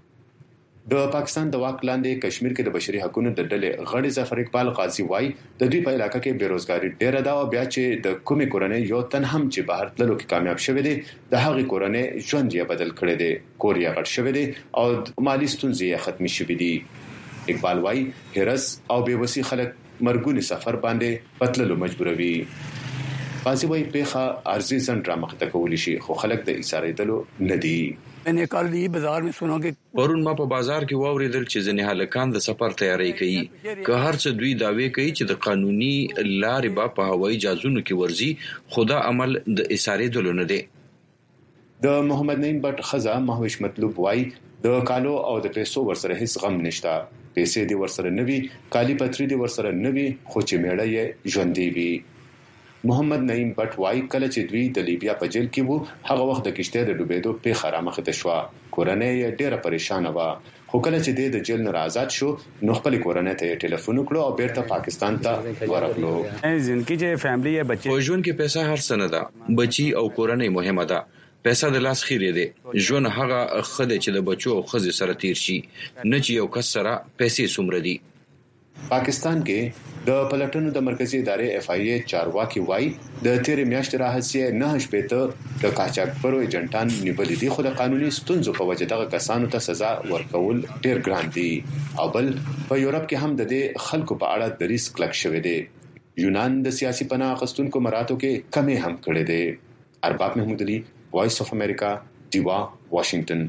د پاکستان د واک لاندې کشمیر کې د بشري حقوقو د ډلې غړي ظفر اقبال قاضي وای د دوی په علاقې کې بیروزګاری ډیره ده او بیا چې د کومې کورنۍ یو تن هم چې بهر تللو کې کامیاب شوی دی د هغې کورنۍ ژوند یې بدل کړی دی. کور یې غټ شوی دی او مالی ستونزې یې ختمې شوې دي. اقبال وای هرس او بیوسی خلک مرګونی سفر باندې پتللو مجبوروي. قاضي وای پیخه ارزي زند را مخته کولی شي خو خلک د ایثاریدلو ندي. मैंने कल ही बाजार में सुना कि پرون ما په بازار کې واوریدل چې ځنې هلکان د سفر تیاری کوي. که هر څه دوی داوی کوي چې د قانوني لارې با په هوایي جازونو کې ورزي خدا عمل د ایثاریدلو نه دی. د محمد نعیم بټ خزا مهوش مطلوب وای د کالو او د پیسو ورسره هیڅ غم نشته. پیسې دي ورسره نوي کالی پتری دي ورسره نوي خو چې میړه یې ژوندۍ وي. محمد نعیم بټ وای کله چې دوی د لیبیا په جیل کې وو هغه وخت د کشته د ډوبېدو پیښه رامخته شو. کورنۍ ډیره پریشانه و خو کله چې د جیل نه آزاد شو نو خپل کورنۍ ته ټلیفون وکړو او بیرته پاکستان ته ورغلو. ځکه چې فیملی یا بچي په ژوند کې پیسې هر څه نه ده. بچي او کورنۍ مهمه ده. پیسې د لاس خیره دي. ژوند هغه خدای چې د بچو او خزې سره تیر شي نه چې یو کس سره پیسې سومره دي. پاکستان کې د پلټنو د مرکزی ادارې FIA چارواکي وای د تیر میاشتې راهسیه نه شپته د قاچاقبرو ایجنټان نیولې دي خو د قانوني ستونزو په وجه دغه کسانو ته سزا ورکول ډیر ګران دي. او بل په یورپ کې هم د دې خلکو په اړه د ریسک کلک شوی دی. یونان د سیاسي پناه اخیستونکو مراتو کې کمی هم کړې ده. ارباب محمودعلی وایس اف امریکا دیوا واشنگټن.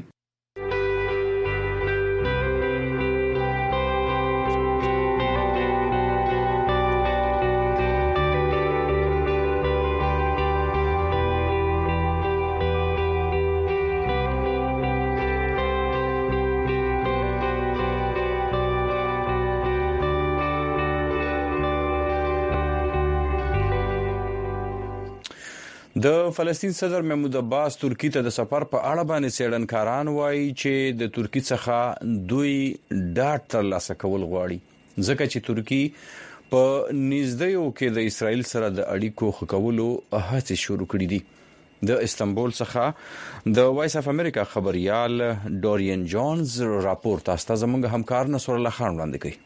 د فلسطین صدر محمود عباس ترکی ته د سفر په اړه باندې سیډنکاران وایي چې د ترکی څخه دوی ډاټ ترلاسه کول غواړي ځکه چې ترکی په نږدېو کې د اسرایل سره د اړیکو ښه کولو هڅې شروع کړې دي. د استنبول څخه د وایس اف امریکا خبريال ډورین جونز راپور تاسو زموږ همکار نصر الله خان وړاندې کوي.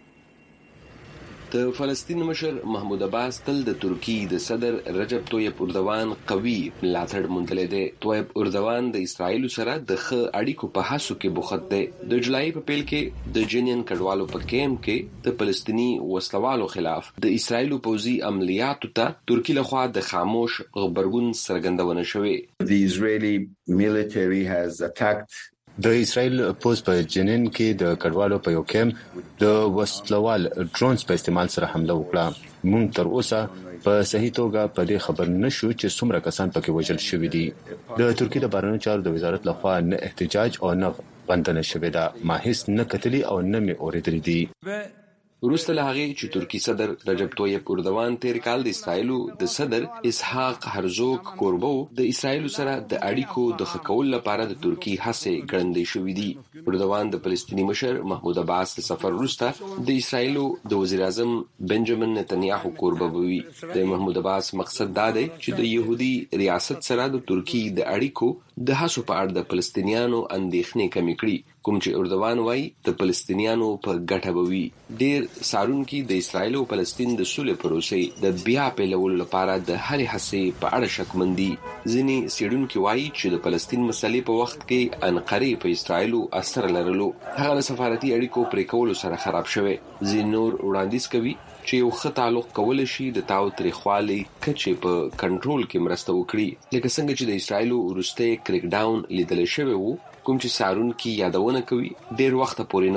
د فلسطین مشر محمود عباس تل د ترکی د صدر رجب طیب اردوان قوي ملاتړ موندلی دی. طیب اردوان د اسرایل سره د ښه اړیکو په هڅو کې بوخت دی. د جولای په پیل کې د جنین کډوالو په کیمپ کې د فلسطینی وسلوالو خلاف د اسرایل پوځي عملیاتو ته ترکی لخوا د خاموش غبرګون څرګندونه شوې. The Israeli military has attacked د اسرائیل پوز په جنین کې د کډوالو په یو کیمپ د وسلوال ډرونز په استعمال سره حمله وکړه. موږ تر اوسه په صحیح توګه په دې خبر نشو چې څومره کسان پکې وژل شوي دي. د ترکیه د بهرنیو چارو د وزارت لخوا نه احتجاج او نه غندنه شوې ده. ما هیڅ نه کتلی او نه مې اوریدلې دي. وروسته له هغې چې ترکی صدر رجب طیب اردوان تیر کال د اسرایلو د صدر اسحاق هرزوګ کوربو د اسرایلو سره د اړیکو د ښه کولو لپاره د ترکی هڅې ګړندۍ شوې دي. اردوان د فلسطیني مشر محمود عباس د سفر وروسته د اسرایلو د وزیر اعظم بنجامین نتنیاهو کوربه وي. د محمود عباس مقصد دا دی چې د يهودي ریاست سره د ترکی د اړیکو د هڅو په اړه د فلسطینیانو اندېښنې کمې کړي، کوم چې اردوان وايي د فلسطینیانو په ګټه به وي. ډېر سارونکي د اسرایل او فلسطین د سولې پروسې د بیا پیلولو لپاره د هرې هڅې په اړه شکمن دي. ځینې څېړونکي وايي چې د فلسطین مسلې په وخت کې انقرې په اسرایل اثر لرلو، هغه د سفارتي اړیکو پرې کولو سره خراب شوی. ځینې نور وړاندیز کوي چې یو ښه تعلق کول شي د تاوتریخوالي کچې په کنټرول کې مرسته وکړي، لکه څنګه چې د اسرایل وروستی کریک ډاون لیدل شوی وو، کوم چې سارونکي یادونه کوي ډېر وخت پورې نه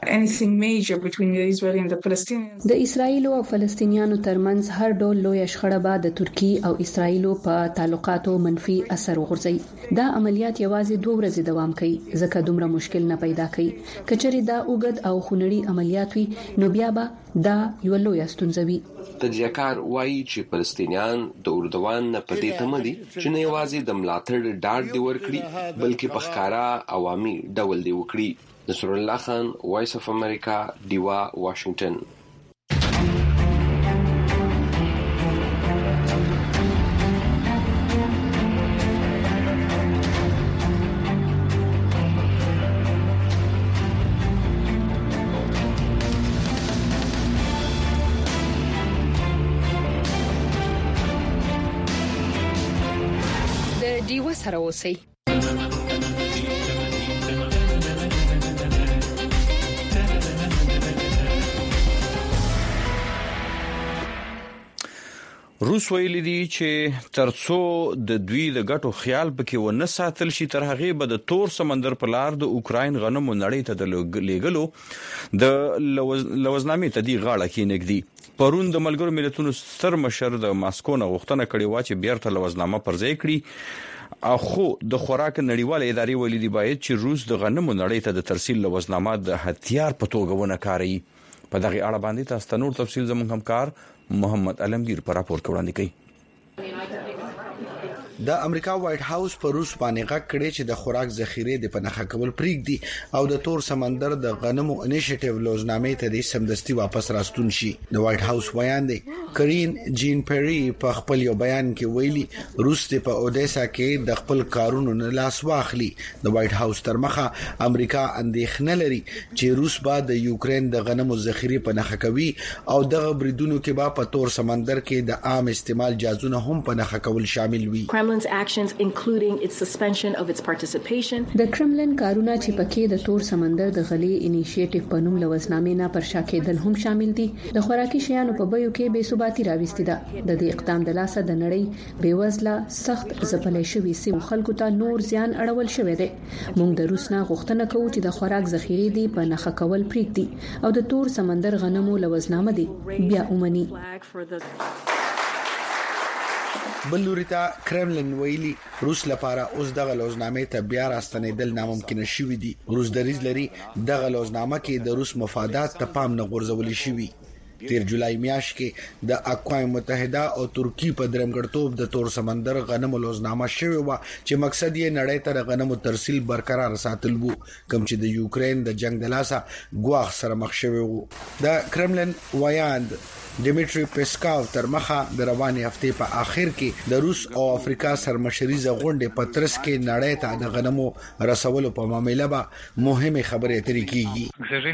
وو. د اسرایل او فلسطینیانو ترمنځ هر ډول لوی شخړه به د ترکی او اسرایل په تعلقاتو منفي اثر وغورځي. دا عملیات یوازې 2 ورځې دوام کوي، ځکه دومره مشکل نه پیدا کوي. کچري دا اوږد او خونړي عملیات وي نو بیا به دا یو لوی ستونزه وي. تجزیه‌کار وایي چې فلسطینیان د اردوان نه پدې تمه دي چې نه یوازې د ملاتړ ډاډ دی ورکړي، بلکې په ښکارا عوامي ډول دی وکړي. نصر الله خان، وایس اف امریکا، دیوا، واشنگټن. د دیوا سره اوسئ. روس ویلي دي چې ترڅو د دوی د ګټو خیال پکې ونه ساتل شي، تر هغه به د تور سمندر په لار د اوکراین غنمو نړۍ ته د لیګلو د لوزنامې ته دی غاړه کې نګدي. پرون د ملګرو ملتونو ستر مشر د ماسکو نه غوښتنه کړې و چې بیرته لوزنامه پر ځای کړي، خو د خوراک نړیوال ادارې ویلي دي باید چې روس د غنمو نړۍ ته د ترسیل لوزنامه د هتیار په توګه ونه کاروي. په دغه اړه باندې تاسو ته نور تفصیل زموږ همکار محمد علمگیر پر راپور وړاندې کوي. د امریکا وایټ هاوس په روس باندې غږ کړی چې د خوراک ذخیره د پنهخه کول پریږدي او د تور سمندر د غنمو انیشیټیو لوزنامې ته د سمدستي واپس راستون شي. د وایټ هاوس ویان دی کرین جین پیری په خپل یو بیان کې ویلي روس په اودیسا کې د خپل کارونو نه لاس واخلي. د وایټ هاوس تر مخه امریکا اندېښنه لري چې روس به د یوکرين د غنمو ذخیره پنهخه کوي او دغه بریدونو کې به په تور سمندر کې د عام استعمال جازونه هم پنهخه کول شامل وي. Kremlin's actions including its suspension of its participation. د کرملن کارونه چې پکې د تور سمندر د غلې انیشیټیو په نوم لوزنامې نه پر شا کېدل هم شامل دي. د خوراکي شیانو په بیو کې بې ثباتی راوستي ده. د دې اقدام د لاسه د نړۍ بیوزله سخت ځپلې شوې سیمو خلکو ته نور زیان اړول شوې ده. موږ د روس نه غوښتنه کوو چې د خوراک ذخیره دی په نخښه کول پریږدي او د تور سمندر غنمو لوزنامه دی بیا اومني. بلوريتا کرملن ویلي روس لپاره اوس دغه لوزنامې ته بیا راستنېدل ناممکن شوی دي. روس دریځ لري دغه لوزنامه کې د روس مفادات ته پام نه غورځول شوی. تیر جولای میاشت کې د اقوام متحده او ترکی په درمګړتوب د تور سمندر غنمو لوزنامه شوی و چې مقصد یې نړۍ ته غنمو ترسیل برقرار ساتل وو، کوم چې د یوکرين د جنگ د لاسه ګواښ سره مخ شوی وو. د کرملن ویاند ډیمیټری پیسکاو تر مخه د روانې هفته په اخر کې د روس او افریقا سرمشریزه غونډه په ترڅ کې نړۍ ته د غنمو رسولو په معاملې به مهمه خبرې اترې کیږي.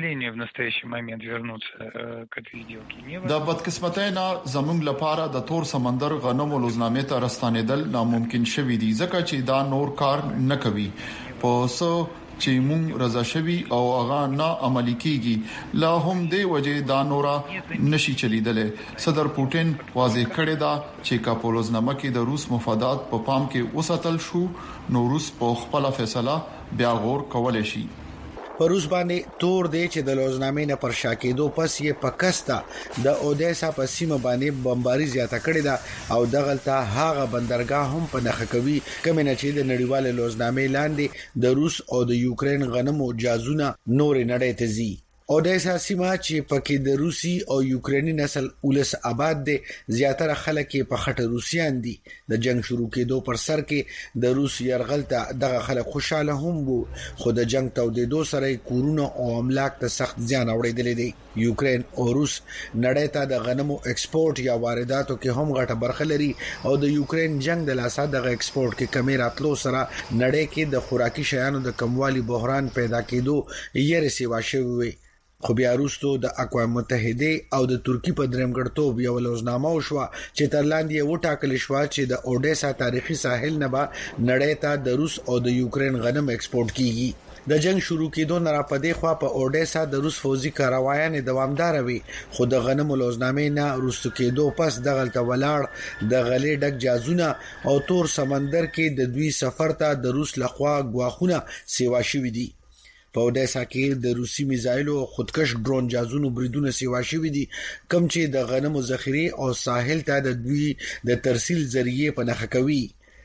د بدقسمتۍ نه زموږ لپاره د تور سمندر غنمو لوزنامې ته رسټانېدل ناممکن شوی دی ځکه چې دا نور کار نه کوي. په څو چې مونږ رضا شوی او هغه نه عملي کیږي لا هم دی وجه دا نورا نشي چلیدلې. صدر پوتین واضح کړی دا چې کاپولوزنامه کې د روس مفادات په پام کې وساتل شو نو روس په خپل فیصله بیا غور کولای شي. په روس باندې تور دی چې د لوزنامې نه پر شاکېدو پس یې پکستا د اودیسا په سیمه باندې بمباري زیاته کړې ده او دغلته هغه بندرګاه هم په نخښه کوي کوم نه چې د نړیوال لوزنامې لاندې د روس او د یوکرين غنمو جازونه نور نړۍ ته زی. اودیسا سیمه چې پکې د روسي او یوکريني نسل ولس آباد دي زیاتره خلک په خټه روسيان دي. د جنگ شروع کېدو پر سر کې د روس يرغل ته دغه خلک خوشاله هم وو خو د جنگ تودېدو سره کورونه او املاک ته سخت زیان اوریدل دي. یوکرين او روس نړۍ ته د غنمو ایکسپورټ یا وارداتو کې هم غټه برخه لري او د یوکرين جنگ د لاسه د ایکسپورټ کې کمی راتلو سره نړۍ کې د خوراکي شیانو د کموالي بحران پیدا کېدو یې سیوا شوی. خو بیا وروسته د اقوام متحده او د ترکی په درېمګړتوب یو لوزنامه وشوه چې تر لاندې وټاکل شو چې د اودیسا تاریخي ساحل نه به نړۍ ته د روس او د یوکرين غنم ایکسپورټ کیږي. د جنگ شروع کېدو نه را پدې خوا په اودیسا د روس فوجي کاروایان دوامدار وي خو د غنمو لوزنامې نه روسو کېدو پس دغلت ولاړ د غلې ډک جازونه او تور سمندر کې د دوی سفر ته د روس لخوا غواخونه سیوا شوې دي. په اودیسا کې د روسي میزایلو او خودکش ډرون جازونو بریدونه سیوا شوي دي کوم چې د غنمو ذخیره او ساحل ته د دوی د ترسیل ذریعہ په نخښه کوي.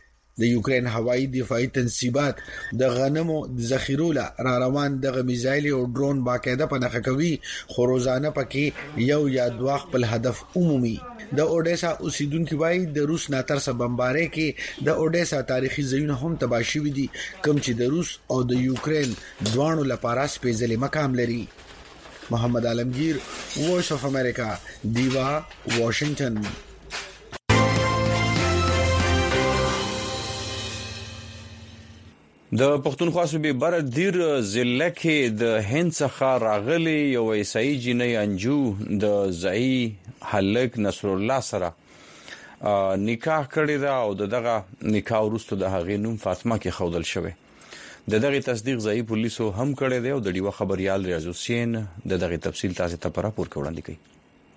د یوکرين هوایي دفاعي تنصیبات د غنمو ذخیرو را روان د میزایل او ډرون باقاعده په نخښه کوي خو روزانه پکې یو یا دوه خپل هدف عمومي. د اودیسا اوسیدونکو وایي د روس ناترسه بمبارۍ کې د اودیسا تاریخي ځایونه هم تباه شوي دي کوم چې د روس او د یوکرين دوانو لپاره سپېڅلي مقام لري. محمد عالمگیر وایس اف امریکا دیوا واشنگټن. د پښتونخوا صوبې بر دیر ضلع کې د هند څخه راغلي یو عیسائی جنۍ انجو د ځای هلک نصر الله سره نکاح کړی دا او دغه نکاح وروسته د هغې نوم فاطمه کې خودل شوی. دغه تصدیق ځای پولیسو هم کړی دی او د ډیوه خبريال ریاض حسین دغه تفصیل تاسو ته پر راپور وړاندې کوي.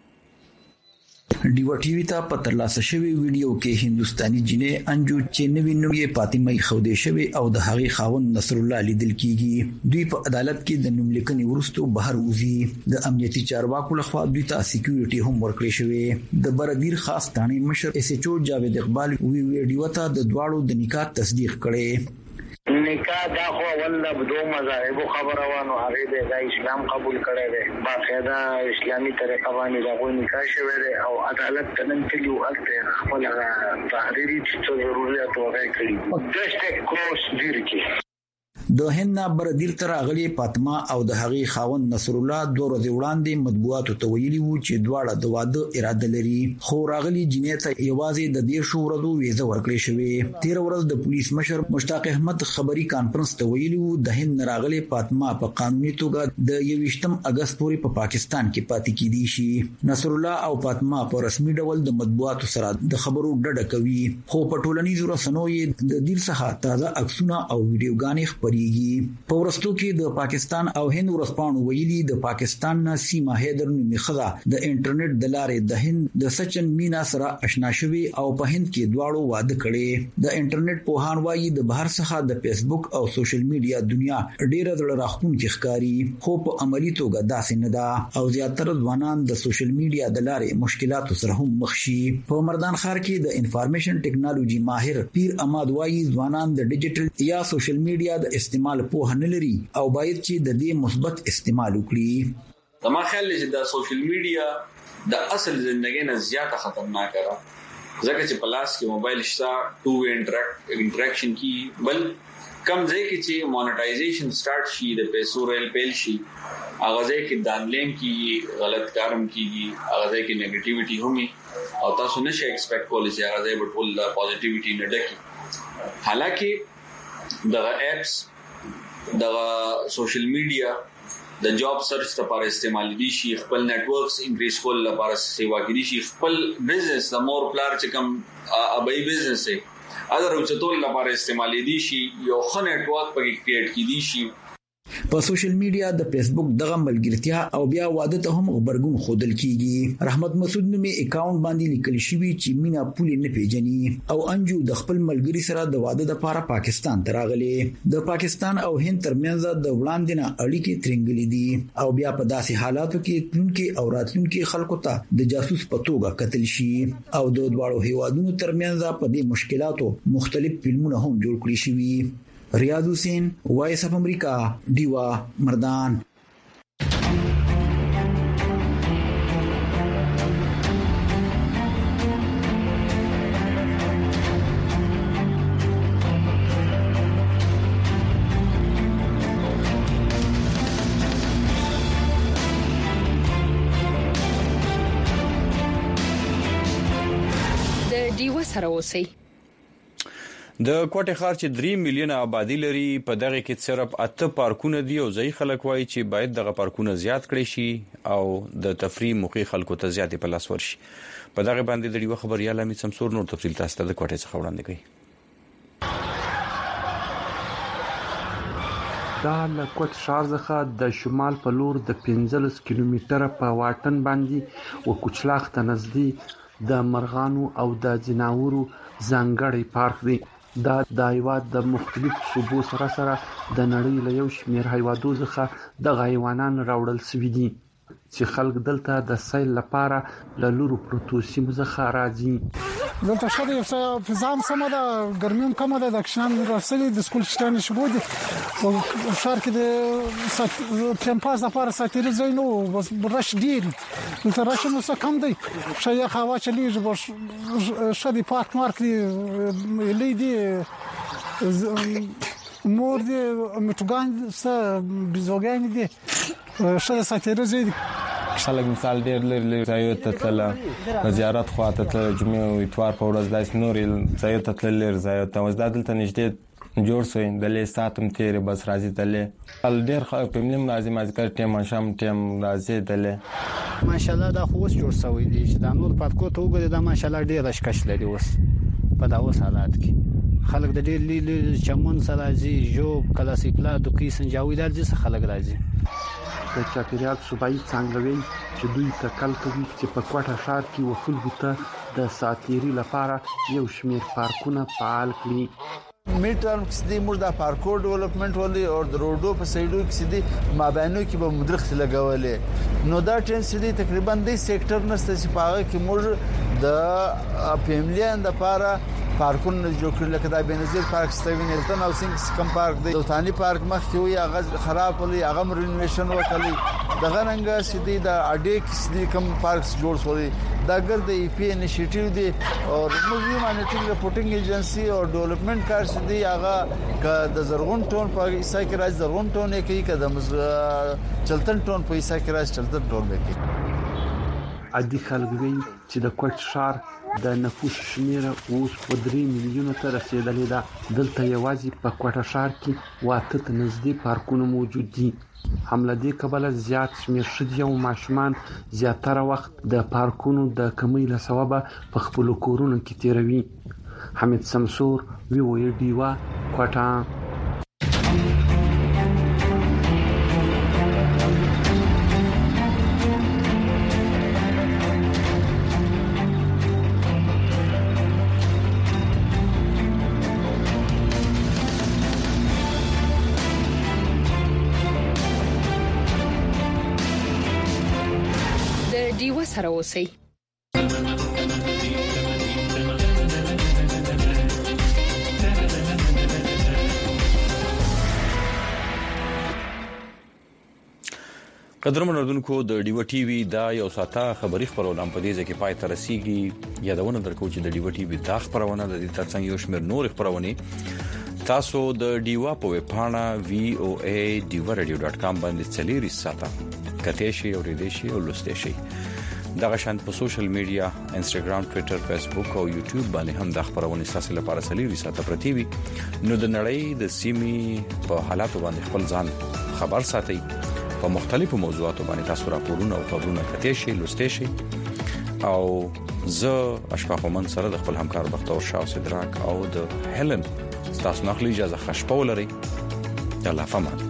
ډیو ټي وی ته په ترلاسه شوی ویډیو کې هندستاني جنې انجو چې نوی نوم یې فاطمه خوده شوی او د هغې خاوند نصر الله لیدل کیږي. دوی په عدالت کې د نوم لیکنې ورستو بهر وځي. د امنیتي چارواکو لخوا دوی ته سکیورټي هم ورکړی شوی. د بردیر خاص ثاني مشر اس ایچ او جاوید اقبال ویډیو ته د دواړو د نکاح تصدیق کړي. نکاح دا خو ولله بدو مذاهب خبره وانه هغه د اسلام قبول کړي دي باقاعده اسلامي طریقه باندې دا غو نکاح شوی دی او عدالت تنن کلیو الته خپل تحریری چې ضرورت وغه کړی دشت کروس دیر کې د هند بردیر تر اغلی فاطمه او د هغې خاوند نصر الله دوه ورځې وړاندې مطبوعاتو ته ویلي وو چې دواړه د واده اراده لري خو راغلي جنې ته یوازې د 10 ورځو ویزه ورکړې شوې. 13 ورځ د پولیس مشر مشتاق احمد خبري کانفرنس ته ویلي وو د هند راغلي فاطمه په قانوني توګه د 21 اگست پورې په پاکستان کې پاتې کیدي شي. نصر الله او فاطمه په رسمي ډول د مطبوعاتو سره د خبرو ډډه کوي خو په ټولنیزو رسنیو یې د دیر څخه تازه عکسونه او ویډیوګانې خپرېږي. په ورستو کې د پاکستان او هند ورسپانو ویلي د پاکستان نه سیما هیدر نومي خزه د انټرنیټ د لارې د هند د سچن مینا سره آشنا شوی او په هند کې دواړو واده کړي. د انټرنیټ پوهان وایي د بهر څخه د فیسبوک او سوشل میډیا دنیا ډیره زړه راښکونکې ښکاري خو په عملی توګه داسې نه ده او زیاتره ځوانان د سوشل میډیا د لارې مشکلاتو سره هم مخ شي. په مردان ښار کې د انفارمیشن ټیکنالوژي ماهر پیر اماد وایي ځوانان د ډیجیټل یا سوشل میډیا د استعمال په نه لري او باید چې د دې مثبت استعمال وکړي. زما خیال دی چې د سوشل میډیا د اصل ژوندۍ نه زیاته خطرناک ده ځکه چې په لاس کې موبایل شته ټو انټریکشن کی بل کم ځای کې چې مونټایزیشن سٹارټ شي د پیسو ریل پیل شي هغه ځای کې دانلین کې غلط کارم کیږي هغه ځای کې نیگیټیویټي همي او تاسو نشئ ایکسپیکټ کولای چې هغه ځای په ټول پوزټیویټي نه ډکې حالکه د اپس د سوشل میډیا د جاب سرچ لپاره استعمال دي شي خپل نتورکس انکریز کول لپاره سیوا کوي شي خپل بزنس د مور پلار چې کوم ابای بزنس یې اگر اوچتول لپاره استعمال دي شي یو ښه نتورک پکې کریټ کړي شي په سوشل میډیا د فیسبوک دغه ملګرتیا او بیا واده ته هم خبرګون خودل کیږي رحمت مسعود نومي اکاونټ باندې لیکل شوی چې مینا پولی نه پیژني او انجو د خپل ملګری سره د واده لپاره پاکستان ته راغلی د پاکستان او هند ترمنځ د وړاندې اړیکې ترنګلې دي او بیا په داسې حالاتو کې تونکي او راتلونکي خلکو ته د جاسوس په توګه قتل شي او د دوه هیوادونو ترمنځ په دې مشکلاتو مختلف فلمونه هم جوړ کړی شوي ریاض حسین وایس اف امریکا دیوا مردان د دیوا سره اوسئ د کوټه ښار چې 3 میلیونه آبادی لري په دغه کې صرف 8 پارکونه دي او ځای خلک وایي چې باید دغه پارکونه زیات کړي شي او د تفریح موقع خلکو ته زیاتې په لاس ورشي په دغه باندې د ډیو خبريال امید سمسور نور تفصیل تاسو ته د کوټه څخه وړاندې کوي دا له کوټ ښار څخه د شمال په لور د 15 کیلومتره په واټن باندې او کوچلاخ ته نږدې د مرغانو او د جناورو ځانګړی پارک دی دا د حیوانات د مختلف صوبو سره د نړۍ له یو شمېر حیواناتو څخه د حیوانان راوړل شوي دي چې خلک دلته د سیل لپاره له لورو پروتو سیمو څخه راځي دلته شته یو فضام سمه ده ګرمي کمه ده د کشان رسلي د سکول شتان شروع دي او شهر کې د کمپاس لپاره ساتيري زینو بس برش ډیر دلته رش نو څه کم دی شي هوا چلیږي بس شدي پارک مارکي لیدي مور دي مټوګان څه بيزوګان دي شته ساتيري زید خلک مثال ډېر لري ځایو ته تل زیارت خواته ته جمعه او اتوار په ورځ داس نور ځایو ته تل لري ځایو ته وځ دلته نشته جوړ سوی د لې ساتم تیر بس راځي دلې ال ډېر خلک په منیم لازم ذکر ټیم شام ټیم راځي دلې ماشاءالله دا خو اوس جوړ سوی دی چې د نور پاتکو ته وګورئ دا ماشاءالله ډېر اشکش لري اوس په دا اوس حالات کې خلک د ډېر لیل چمن سره راځي جو کلاسیکلا د کی سنجاوي درځي خلک راځي د چاپیریال صوبایي څنګهوي چې دوی تکل کوي چې په کوټه ښار کې وخلکو ته د ساتيري لپاره یو شمېر پارکونه فعال کړي میټرم کې د موږ د پارکو ډیولپمنٹ ولې او د روډو په سایډو کې د مابینو کې به مدرخ لګولې نو دا ټین سدي تقریبا د سېکټر نشته چې پاغه کې موږ د فیملیان د لپاره پارکونه جوړ کړل لکه د بنزیر پارک ستوین هلتن او سینګ کم پارک دی دوتانی پارک مخکې وي هغه خراب ولې هغه رینوویشن وکړي دغه رنګ سدي د اډیک سدي کم پارکس جوړ شوی دا ګر د ای پی انیشیټیو دی او موږ مانیټرینګ رپورټینګ ایجنسی او ډیولپمنٹ کار سدي هغه ک د زرغون ټون په ایسا کې راځي زرغون ټون کې کده چلتن ټون په ایسا کې راځي چلتن ټون کې ادي خلګوي چې د کوټ ښار د نفوس شمیره اوس په 3 میلیونه ته رسیدلې ده دلته یوازې په کوټه ښار کې واته ته نږدې پارکونه موجود دي حمله دې کبله زیات شمیر شدي او ماشومان زیاتره وخت د پارکونو د کمی له سببه په خپل کورونو کې تیروي حمید سمسور وی ډیوا کوټه سره اوسئ قدرمن اردوونکو د ډیو ټي وي دا یو ساته خبري خبرونه په دې ځکه پای ته رسیدي یادونه درکو چې د ډیو ټي وي دا خبرونه د دې ترڅنګ یو شمېر نور خبرونه تاسو د ډیوا په ویب پاڼه voa.diva.radio.com باندې چلیري ساته کته شي او ریډي شي او لسته شي دغه شان په سوشل میډیا انستګرام ټوئیټر فیسبوک او یوټیوب باندې هم د خبرونې ساسي لپاره چلیري ساته پرتی وي نو د نړۍ د سیمې په حالاتو باندې خپل ځان خبر ساتي په مختلفو موضوعاتو باندې تاسو راپورونه او خبرونه کته شي لسته شي او زه اشفاق ومن سره د خپل همکار بختور شاه صدراک او د هیلن تاسو نخلی اجازه خشپول لري الله فمان